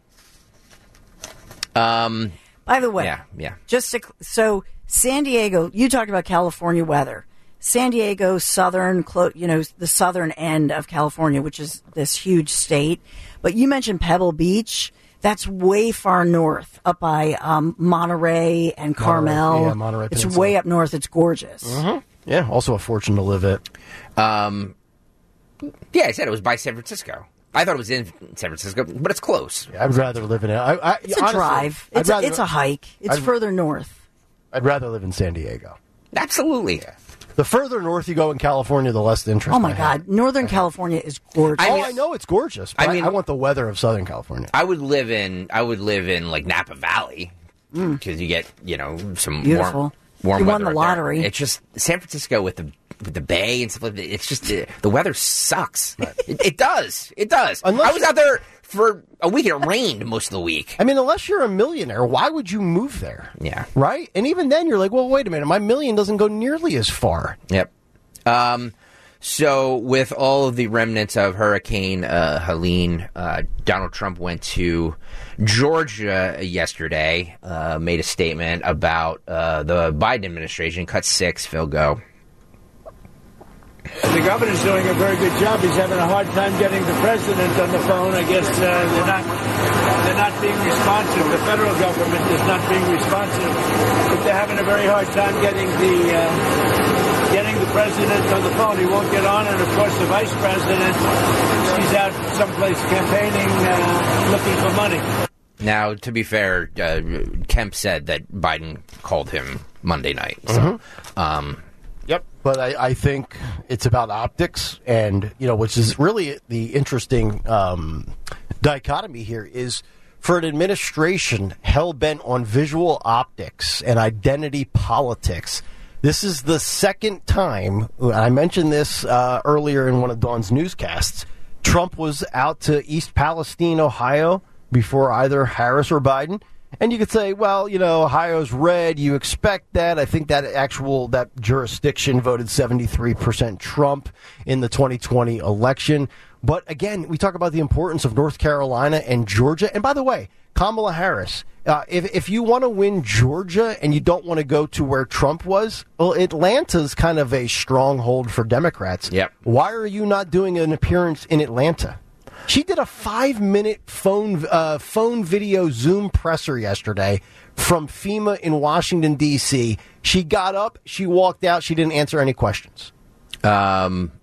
Um, By the way, yeah, yeah. just to, so San Diego, you talked about California weather. San Diego, southern, clo- you know, the southern end of California, which is this huge state. But you mentioned Pebble Beach. That's way far north, up by um, Monterey and Carmel. Monterey, yeah, Monterey it's Peninsula. way up north. It's gorgeous. Mm-hmm. Yeah, also a fortune to live it. Um, yeah, I said it was by San Francisco. I thought it was in San Francisco, but it's close. Yeah, I'd rather live in it. I, I, It's a honestly, drive. I'd It's a, rather- it's a hike. It's I'd- further north. I'd rather live in San Diego. Absolutely. The further north you go in California, the less interest Oh my I have. God, Northern California is gorgeous. oh, I know it's gorgeous. But I I mean- I want the weather of Southern California. I would live in I would live in like Napa Valley because you get you know some Beautiful. warm warm You weather won the up there. lottery. It's just San Francisco with the with the bay and stuff like that. It's just the, the weather sucks. It, it does. It does. Unless I was you- out there for a week. It rained most of the week. I mean, unless you're a millionaire, why would you move there? Yeah. Right? And even then, you're like, well, wait a minute. My million doesn't go nearly as far. Yep. Um, so with all of the remnants of Hurricane uh, Helene, uh, Donald Trump went to Georgia yesterday, uh, made a statement about uh, the Biden administration cut six. Phil, go. The governor's doing a very good job. He's having a hard time getting the president on the phone. I guess uh, they're not they're not being responsive. The federal government is not being responsive. But they're having a very hard time getting the uh, getting the president on the phone. He won't get on, and of course the vice president, she's out someplace campaigning, uh, looking for money. Now, to be fair, uh, Kemp said that Biden called him Monday night. So, Mm-hmm. um, Yep. But I, I think it's about optics, and, you know, which is really the interesting um, dichotomy here is for an administration hell-bent on visual optics and identity politics. This is the second time, I mentioned this uh, earlier in one of Dawn's newscasts, Trump was out to East Palestine, Ohio, before either Harris or Biden. And you could say, well, you know, Ohio's red. You expect that. I think that actual, that jurisdiction voted seventy-three percent Trump in the twenty twenty election. But again, we talk about the importance of North Carolina and Georgia. And by the way, Kamala Harris, uh, if, if you want to win Georgia and you don't want to go to where Trump was, well, Atlanta's kind of a stronghold for Democrats. Yep. Why are you not doing an appearance in Atlanta? She did a five-minute phone uh, phone video Zoom presser yesterday from FEMA in Washington, D C. She got up, she walked out, she didn't answer any questions. Um,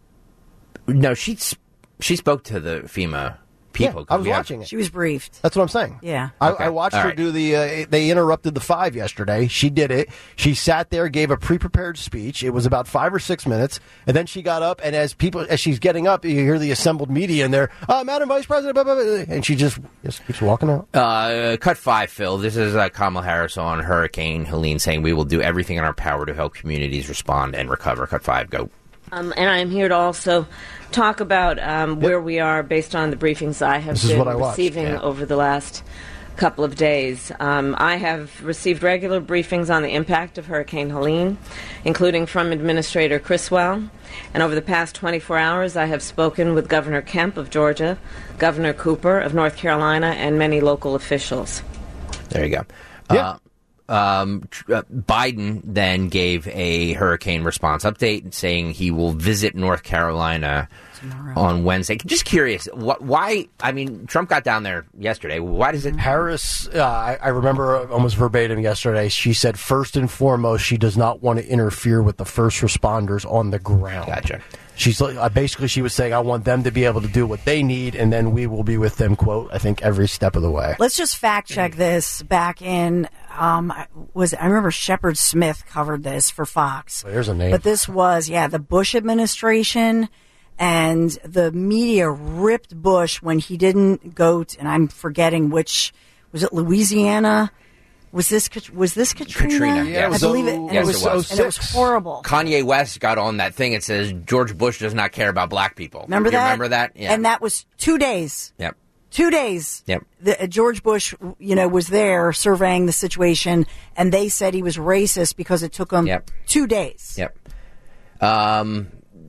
no, she she spoke to the FEMA people. Yeah, I was We have- watching it. She was briefed. That's what I'm saying. Yeah. I, Okay. I watched All her right. do the, uh, they interrupted the five yesterday. She did it. She sat there, gave a pre-prepared speech. It was about five or six minutes. And then she got up, and as people, as she's getting up, you hear the assembled media in there, uh, Madam Vice President, blah, blah, blah, and she just, just keeps walking out. Uh, cut five, Phil. This is uh, Kamala Harris on Hurricane Helene saying we will do everything in our power to help communities respond and recover. Cut five, go. Um, and I'm here to also talk about um, where we are based on the briefings I have This is been what I watched, receiving yeah. over the last couple of days. Um, I have received regular briefings on the impact of Hurricane Helene, including from Administrator Criswell. And over the past twenty-four hours, I have spoken with Governor Kemp of Georgia, Governor Cooper of North Carolina, and many local officials. There you go. Yeah. Uh, um, tr- uh, Biden then gave a hurricane response update saying he will visit North Carolina on Wednesday. Just curious, wh- why? I mean, Trump got down there yesterday. Why does it? Harris, uh, I, I remember almost verbatim yesterday, she said, first and foremost, she does not want to interfere with the first responders on the ground. Gotcha. She's like, uh, basically, she was saying, I want them to be able to do what they need, and then we will be with them, quote, I think, every step of the way. Let's just fact check this back in, um, was I remember Shepard Smith covered this for Fox. Well, there's a name. But this was, yeah, the Bush administration, and the media ripped Bush when he didn't go to, and I'm forgetting which, was it Louisiana? Was this was this Katrina? Katrina, yeah. I believe it. And Yes, it was, it was. and it was horrible. Kanye West got on that thing. It says George Bush does not care about black people. Remember you that? Remember that? Yeah. And that was two days. Yep. Two days. Yep. The, uh, George Bush, you know, was there surveying the situation, and they said he was racist because it took him Yep. two days. Yep. Um,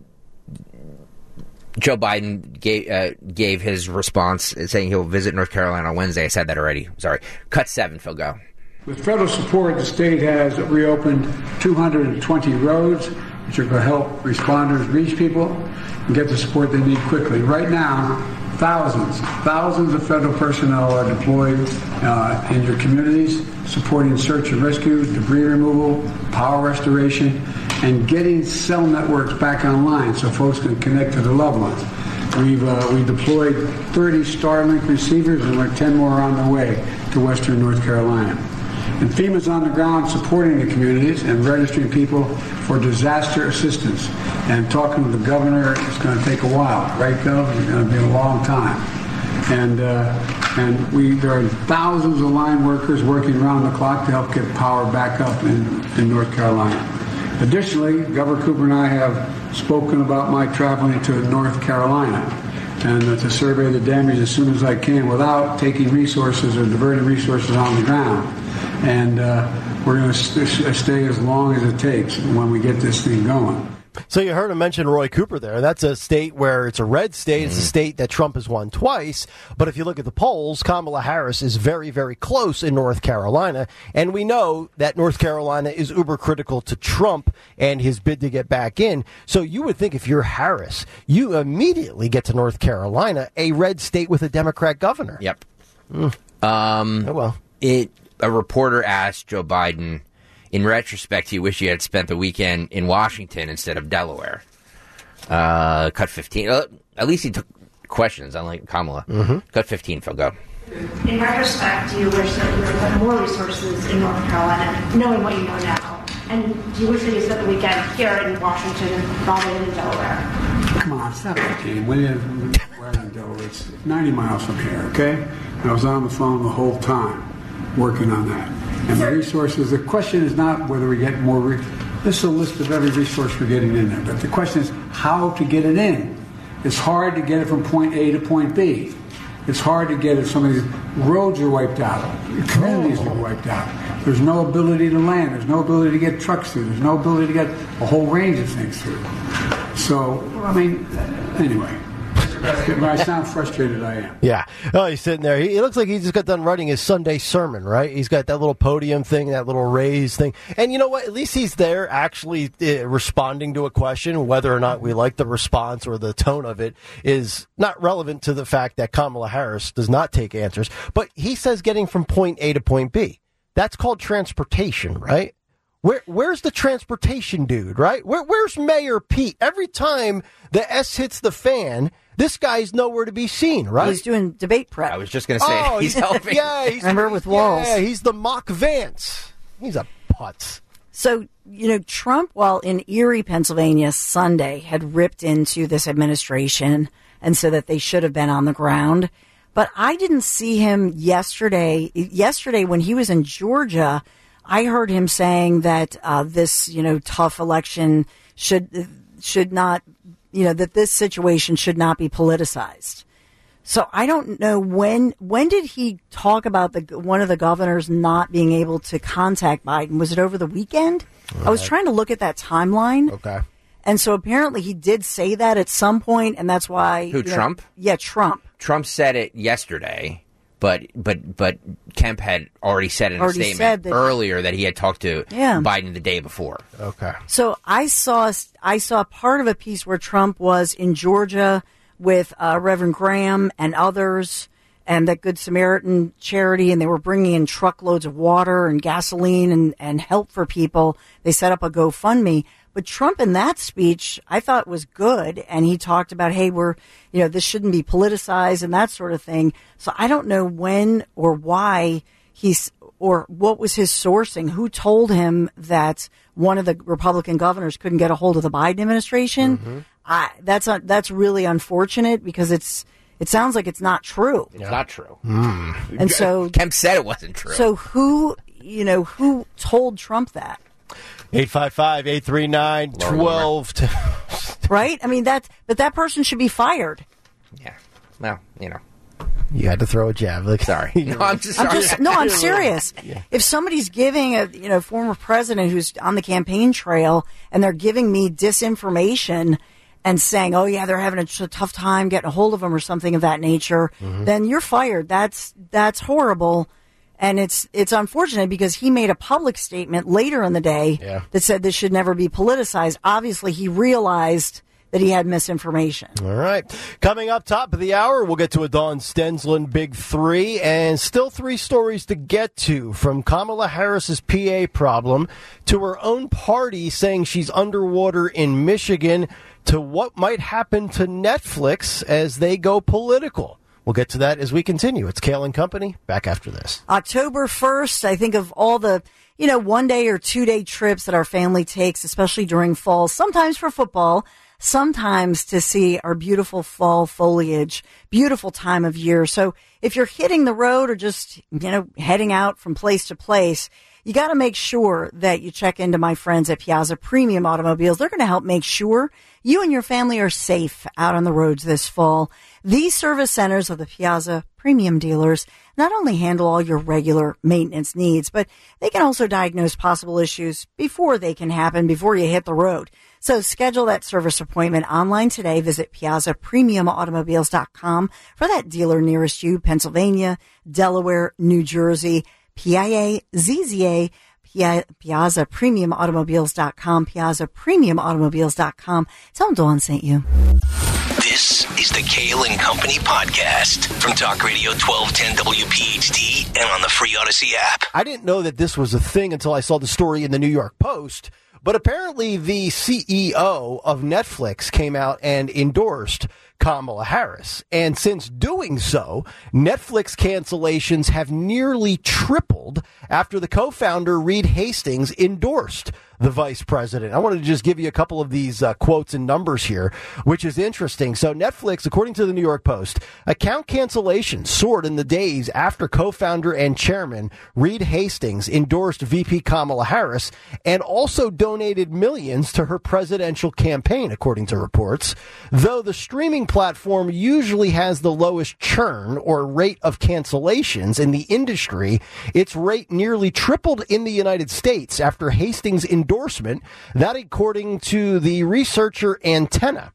Joe Biden gave uh, gave his response saying he'll visit North Carolina on Wednesday. I said that already. Sorry. Cut seven, Phil, go. With federal support, the state has reopened two hundred twenty roads, which are going to help responders reach people and get the support they need quickly. Right now, thousands, thousands of federal personnel are deployed uh, in your communities, supporting search and rescue, debris removal, power restoration, and getting cell networks back online so folks can connect to their loved ones. We've uh, we deployed thirty Starlink receivers, and we're ten more on the way to western North Carolina. And FEMA's on the ground supporting the communities and registering people for disaster assistance. And talking to the governor is going to take a while, right, Gov? It's going to be a long time. And uh, and we there are thousands of line workers working around the clock to help get power back up in, in North Carolina. Additionally, Governor Cooper and I have spoken about my traveling to North Carolina and uh, to survey the damage as soon as I can without taking resources or diverting resources on the ground. And uh, we're going to st- stay as long as it takes when we get this thing going. So you heard him mention Roy Cooper there. That's a state where it's a red state. It's a state that Trump has won twice. But if you look at the polls, Kamala Harris is very, very close in North Carolina. And we know that North Carolina is uber critical to Trump and his bid to get back in. So you would think if you're Harris, you immediately get to North Carolina, a red state with a Democrat governor. Yep. Mm. Um, oh, well. It, a reporter asked Joe Biden, in retrospect, he wished he had spent the weekend in Washington instead of Delaware. Uh, cut fifteen. Uh, at least he took questions, unlike Kamala. Mm-hmm. Cut fifteen, Phil, go. In retrospect, do you wish that you would have put more resources in North Carolina, knowing what you know now? And do you wish that you spent the weekend here in Washington rather than in Delaware? Come on, stop it, Gene. When you're in Delaware, it's ninety miles from here, okay? And I was on the phone the whole time working on that. And the resources, the question is not whether we get more, re- this is a list of every resource we're getting in there, but the question is how to get it in. It's hard to get it from point A to point B. It's hard to get it. Some of these roads are wiped out. Communities are wiped out. There's no ability to land. There's no ability to get trucks through. There's no ability to get a whole range of things through. So, I mean, anyway. When I sound frustrated, I am. Yeah. Oh, he's sitting there. He, he looks like he just got done writing his Sunday sermon, right? He's got that little podium thing, that little raised thing. And you know what? At least he's there actually uh, responding to a question. Whether or not we like the response or the tone of it is not relevant to the fact that Kamala Harris does not take answers. But he says getting from point A to point B. That's called transportation, right? Where, where's the transportation dude, right? Where, where's Mayor Pete? Every time the S hits the fan, this guy's nowhere to be seen, right? He's doing debate prep. I was just going to say, oh, he's helping. Yeah, he's, Remember with Walls? Yeah, he's the mock Vance. He's a putz. So, you know, Trump, while in Erie, Pennsylvania, Sunday, had ripped into this administration and said that they should have been on the ground. But I didn't see him yesterday. Yesterday, when he was in Georgia, I heard him saying that uh, this, you know, tough election should should not, you know, that this situation should not be politicized. So I don't know when when did he talk about the one of the governors not being able to contact Biden? Was it over the weekend? Right. I was trying to look at that timeline. Okay. And so apparently he did say that at some point, and that's why Who, you know, Trump? Yeah, Trump. Trump said it yesterday. But but but Kemp had already said in Already a said statement that- earlier that he had talked to Yeah. Biden the day before. Okay. So I saw I saw part of a piece where Trump was in Georgia with uh, Reverend Graham and others, and that Good Samaritan charity, and they were bringing in truckloads of water and gasoline and, and help for people. They set up a GoFundMe. But Trump in that speech, I thought was good. And he talked about, hey, we're, you know, this shouldn't be politicized and that sort of thing. So I don't know when or why he's, or what was his sourcing, who told him that one of the Republican governors couldn't get a hold of the Biden administration. Mm-hmm. I, that's not, that's really unfortunate because it's, it sounds like it's not true. It's not true. Mm. And so Kemp said it wasn't true. So who, you know, who told Trump that? eight five five, eight three nine, one two Right? I mean, that, but that person should be fired. Yeah. Well, you know. You had to throw a jab. Like, sorry. No, I'm just I'm sorry. just, no, I'm serious. Yeah. If somebody's giving a, you know, former president who's on the campaign trail and they're giving me disinformation and saying, oh, yeah, they're having a t- tough time getting a hold of them or something of that nature, Mm-hmm. then you're fired. That's, that's horrible. And it's it's unfortunate because he made a public statement later in the day Yeah. that said this should never be politicized. Obviously, he realized that he had misinformation. All right. Coming up top of the hour, we'll get to a Dawn Stensland Big Three, and still three stories to get to, from Kamala Harris's P A problem to her own party saying she's underwater in Michigan to what might happen to Netflix as they go political. We'll get to that as we continue. It's Kale and Company. Back after this. October first, I think of all the, you know, one day or two day trips that our family takes, especially during fall, sometimes for football, sometimes to see our beautiful fall foliage, beautiful time of year. So if you're hitting the road or just, you know, heading out from place to place, you got to make sure that you check into my friends at Piazza Premium Automobiles. They're going to help make sure you and your family are safe out on the roads this fall. These service centers of the Piazza Premium dealers not only handle all your regular maintenance needs, but they can also diagnose possible issues before they can happen, before you hit the road. So schedule that service appointment online today. Visit piazza premium automobiles dot com for that dealer nearest you, Pennsylvania, Delaware, New Jersey, P I A Z Z A, piazza premium automobiles dot com, piazza premium automobiles dot com. Tell them Dawn sent you. This is the Kale and Company podcast from Talk Radio twelve ten W P H T and on the free Odyssey app. I didn't know that this was a thing until I saw the story in the New York Post, but apparently the C E O of Netflix came out and endorsed Kamala Harris. And since doing so, Netflix cancellations have nearly tripled after the co-founder Reed Hastings endorsed the vice president. I wanted to just give you a couple of these uh, quotes and numbers here, which is interesting. So Netflix, according to the New York Post, account cancellations soared in the days after co-founder and chairman Reed Hastings endorsed V P Kamala Harris and also donated millions to her presidential campaign, according to reports. Though the streaming platform usually has the lowest churn or rate of cancellations in the industry, its rate nearly tripled in the United States after Hastings endorsement, that according to the researcher Antenna.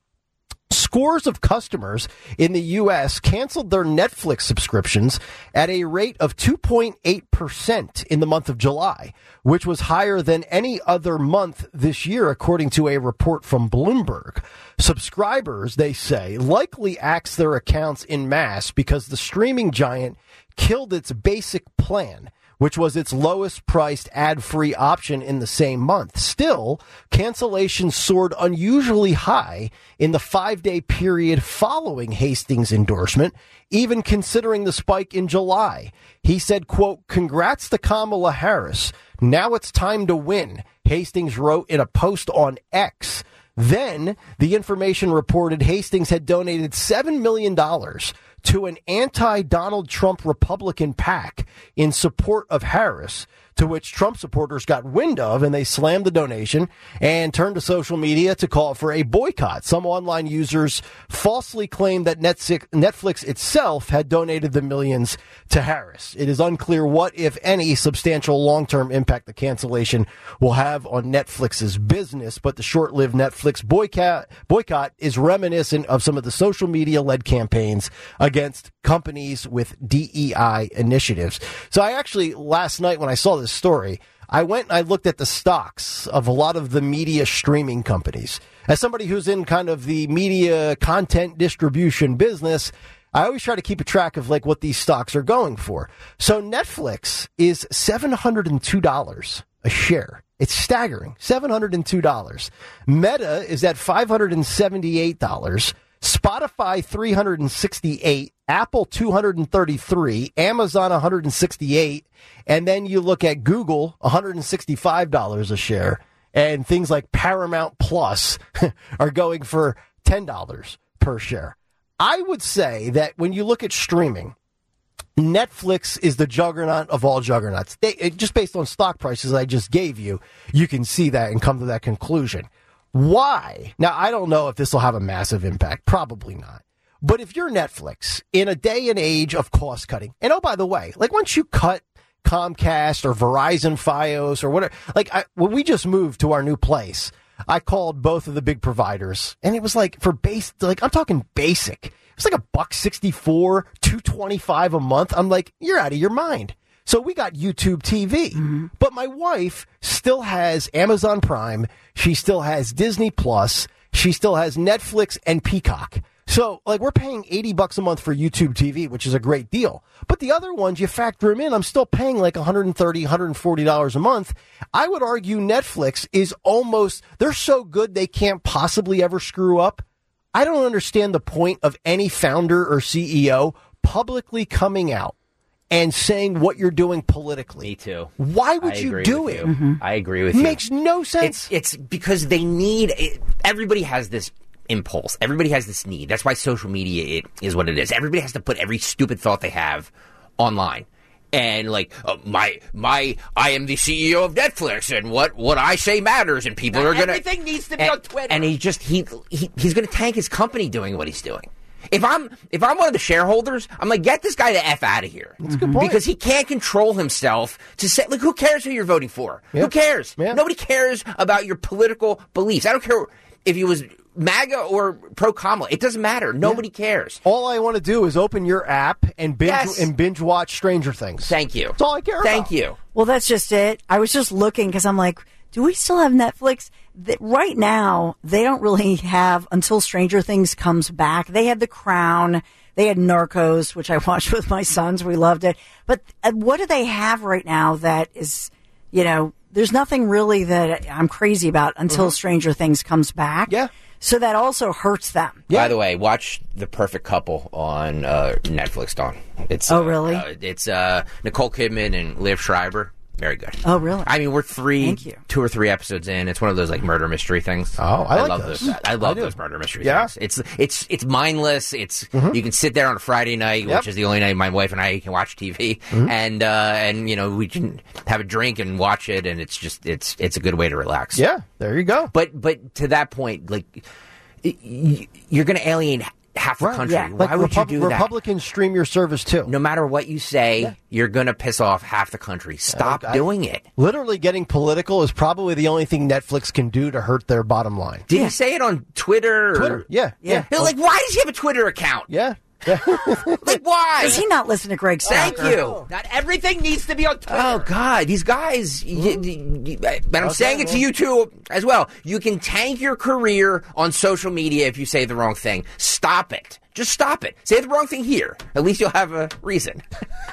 Scores of customers in the U S canceled their Netflix subscriptions at a rate of two point eight percent in the month of July, which was higher than any other month this year, according to a report from Bloomberg. Subscribers, they say, likely axed their accounts en masse because the streaming giant killed its basic plan, which was its lowest priced ad-free option in the same month. Still, cancellations soared unusually high in the five-day period following Hastings' endorsement, even considering the spike in July. He said, quote, "Congrats to Kamala Harris. Now it's time to win," Hastings wrote in a post on X. Then, the information reported Hastings had donated seven million dollars to an anti-Donald Trump Republican PAC in support of Harris, to which Trump supporters got wind of, and they slammed the donation and turned to social media to call for a boycott. Some online users falsely claimed that Netflix itself had donated the millions to Harris. It is unclear what, if any, substantial long-term impact the cancellation will have on Netflix's business, but the short-lived Netflix boycott, boycott is reminiscent of some of the social media-led campaigns against companies with D E I initiatives. So I actually, last night when I saw this story, I went and I looked at the stocks of a lot of the media streaming companies. As somebody who's in kind of the media content distribution business, I always try to keep a track of like what these stocks are going for. So Netflix is seven hundred two dollars a share. It's staggering. seven hundred two dollars. Meta is at five hundred seventy-eight dollars. Spotify three hundred sixty-eight, Apple two hundred thirty-three, Amazon one hundred sixty-eight, and then you look at Google one hundred sixty-five dollars a share, and things like Paramount Plus are going for ten dollars per share. I would say that when you look at streaming, Netflix is the juggernaut of all juggernauts. They, it, just based on stock prices I just gave you, you can see that and come to that conclusion. Why? Now, I don't know if this will have a massive impact. Probably not. But if you're Netflix, in a day and age of cost cutting, and oh, by the way, like once you cut Comcast or Verizon Fios or whatever, like I, when we just moved to our new place, I called both of the big providers, and it was like for base, like I'm talking basic. It's like a buck sixty-four, two twenty-five a month. I'm like, you're out of your mind. So we got YouTube T V, mm-hmm. But my wife still has Amazon Prime. She still has Disney Plus. She still has Netflix and Peacock. So, like, we're paying eighty bucks a month for YouTube T V, which is a great deal. But the other ones, you factor them in, I'm still paying like one hundred thirty dollars, one hundred forty dollars a month. I would argue Netflix is almost, they're so good they can't possibly ever screw up. I don't understand the point of any founder or C E O publicly coming out and saying what you're doing politically. Me too. Why would I you do it? it? Mm-hmm. I agree with you. Makes no sense. It's, it's because they need, it, everybody has this impulse. Everybody has this need. That's why social media it, is what it is. Everybody has to put every stupid thought they have online. And like, uh, my, my, I am the C E O of Netflix, and what, what I say matters, and people now, are gonna... Everything needs to be and, on Twitter. And he just, he, he he's gonna tank his company doing what he's doing. If I'm if I'm one of the shareholders, I'm like, get this guy the F out of here. That's a good point. Because he can't control himself to say, like, who cares who you're voting for? Yeah. Who cares? Yeah. Nobody cares about your political beliefs. I don't care if he was MAGA or pro-Kamala. It doesn't matter. Nobody yeah. cares. All I want to do is open your app and binge yes. and binge watch Stranger Things. Thank you. That's all I care Thank about. you. Well, that's just it. I was just looking because I'm like, do we still have Netflix? That right now, they don't really have, until Stranger Things comes back, they had The Crown, they had Narcos, which I watched with my sons. We loved it. But what do they have right now that is, you know, there's nothing really that I'm crazy about until Mhm. Stranger Things comes back. Yeah. So that also hurts them. By the way, watch The Perfect Couple on uh, Netflix, Dawn. It's Oh, uh, really? Uh, it's uh, Nicole Kidman and Liv Schreiber. Very good. Oh, really? I mean, we're three, Thank you. two or three episodes in. It's one of those like murder mystery things. Oh, I like love those. those. I love I do. those murder mystery Yeah. things. It's it's it's mindless. It's you can sit there on a Friday night, Yep. which is the only night my wife and I can watch T V, Mhm. and uh, and you know we can have a drink and watch it, and it's just it's it's a good way to relax. Yeah, there you go. But but to that point, like y- y- you're going to alienate half the country. Yeah. Why Like would Repub- you do that? Republicans stream your service too. No matter what you say, you're going to piss off half the country. Stop I- doing it. Literally getting political is probably the only thing Netflix can do to hurt their bottom line. Did he say it on Twitter? Or? Twitter, yeah, yeah. They're like, why does he have a Twitter account? Yeah. Like, why? Does he not listen to Greg Thank Stacker? you. Not everything needs to be on Twitter. Oh, God. These guys, y- y- y- and I'm Okay, saying it to well. you, too, as well. You can tank your career on social media if you say the wrong thing. Stop it. Just stop it. Say the wrong thing here. At least you'll have a reason.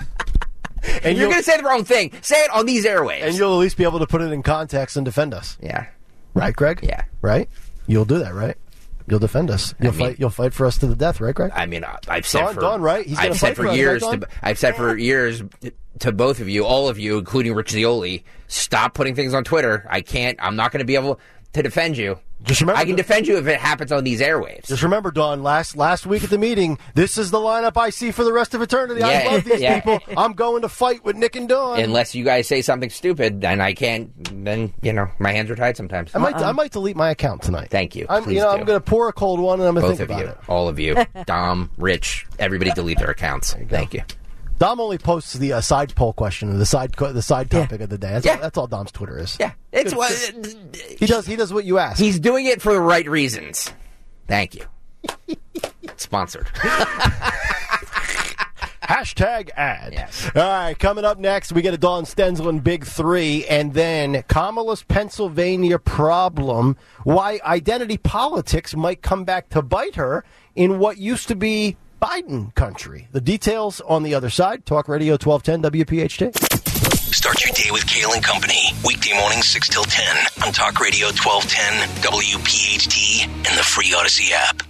And You're you'll- going to say the wrong thing. Say it on these airwaves. And you'll at least be able to put it in context and defend us. Yeah. Right, Greg? Yeah. Right? You'll do that, right? You'll defend us. You'll I mean- fight. You'll fight for us to the death, right, Greg? I mean, I- I've said Dawn- for Dawn, right? He's gonna I've said fight for for us, years. right, to, Dawn? I've said for years to both of you, all of you, including Rich Zioli, stop putting things on Twitter. I can't. I'm not going to be able to defend you. Just remember, I can the- defend you if it happens on these airwaves. Just remember, Dawn. Last last week at the meeting, this is the lineup I see for the rest of eternity. Yeah, I love these yeah. people. I'm going to fight with Nick and Dawn. Unless you guys say something stupid, and I can't. Then you know my hands are tied sometimes. I might I might delete my account tonight. Thank you. I'm, Please you know, do. I'm going to pour a cold one, and I'm going to Both think of about you, it. all of you, Dom, Rich, everybody, delete their accounts. Thank you. Dom only posts the uh, side poll question, the side co- the side topic of the day. That's, Yeah. all, that's all Dom's Twitter is. Yeah, it's Good- what He does. He does what you ask. he's doing it for the right reasons. Thank you. Sponsored. Hashtag ad. Yes. All right, coming up next, we get a Dawn Stensland Big Three, and then Kamala's Pennsylvania problem, why identity politics might come back to bite her in what used to be Biden country. The details on the other side. Talk Radio twelve ten W P H T. Start your day with Kale and Company. Weekday mornings six till ten on Talk Radio twelve ten W P H T and the free Odyssey app.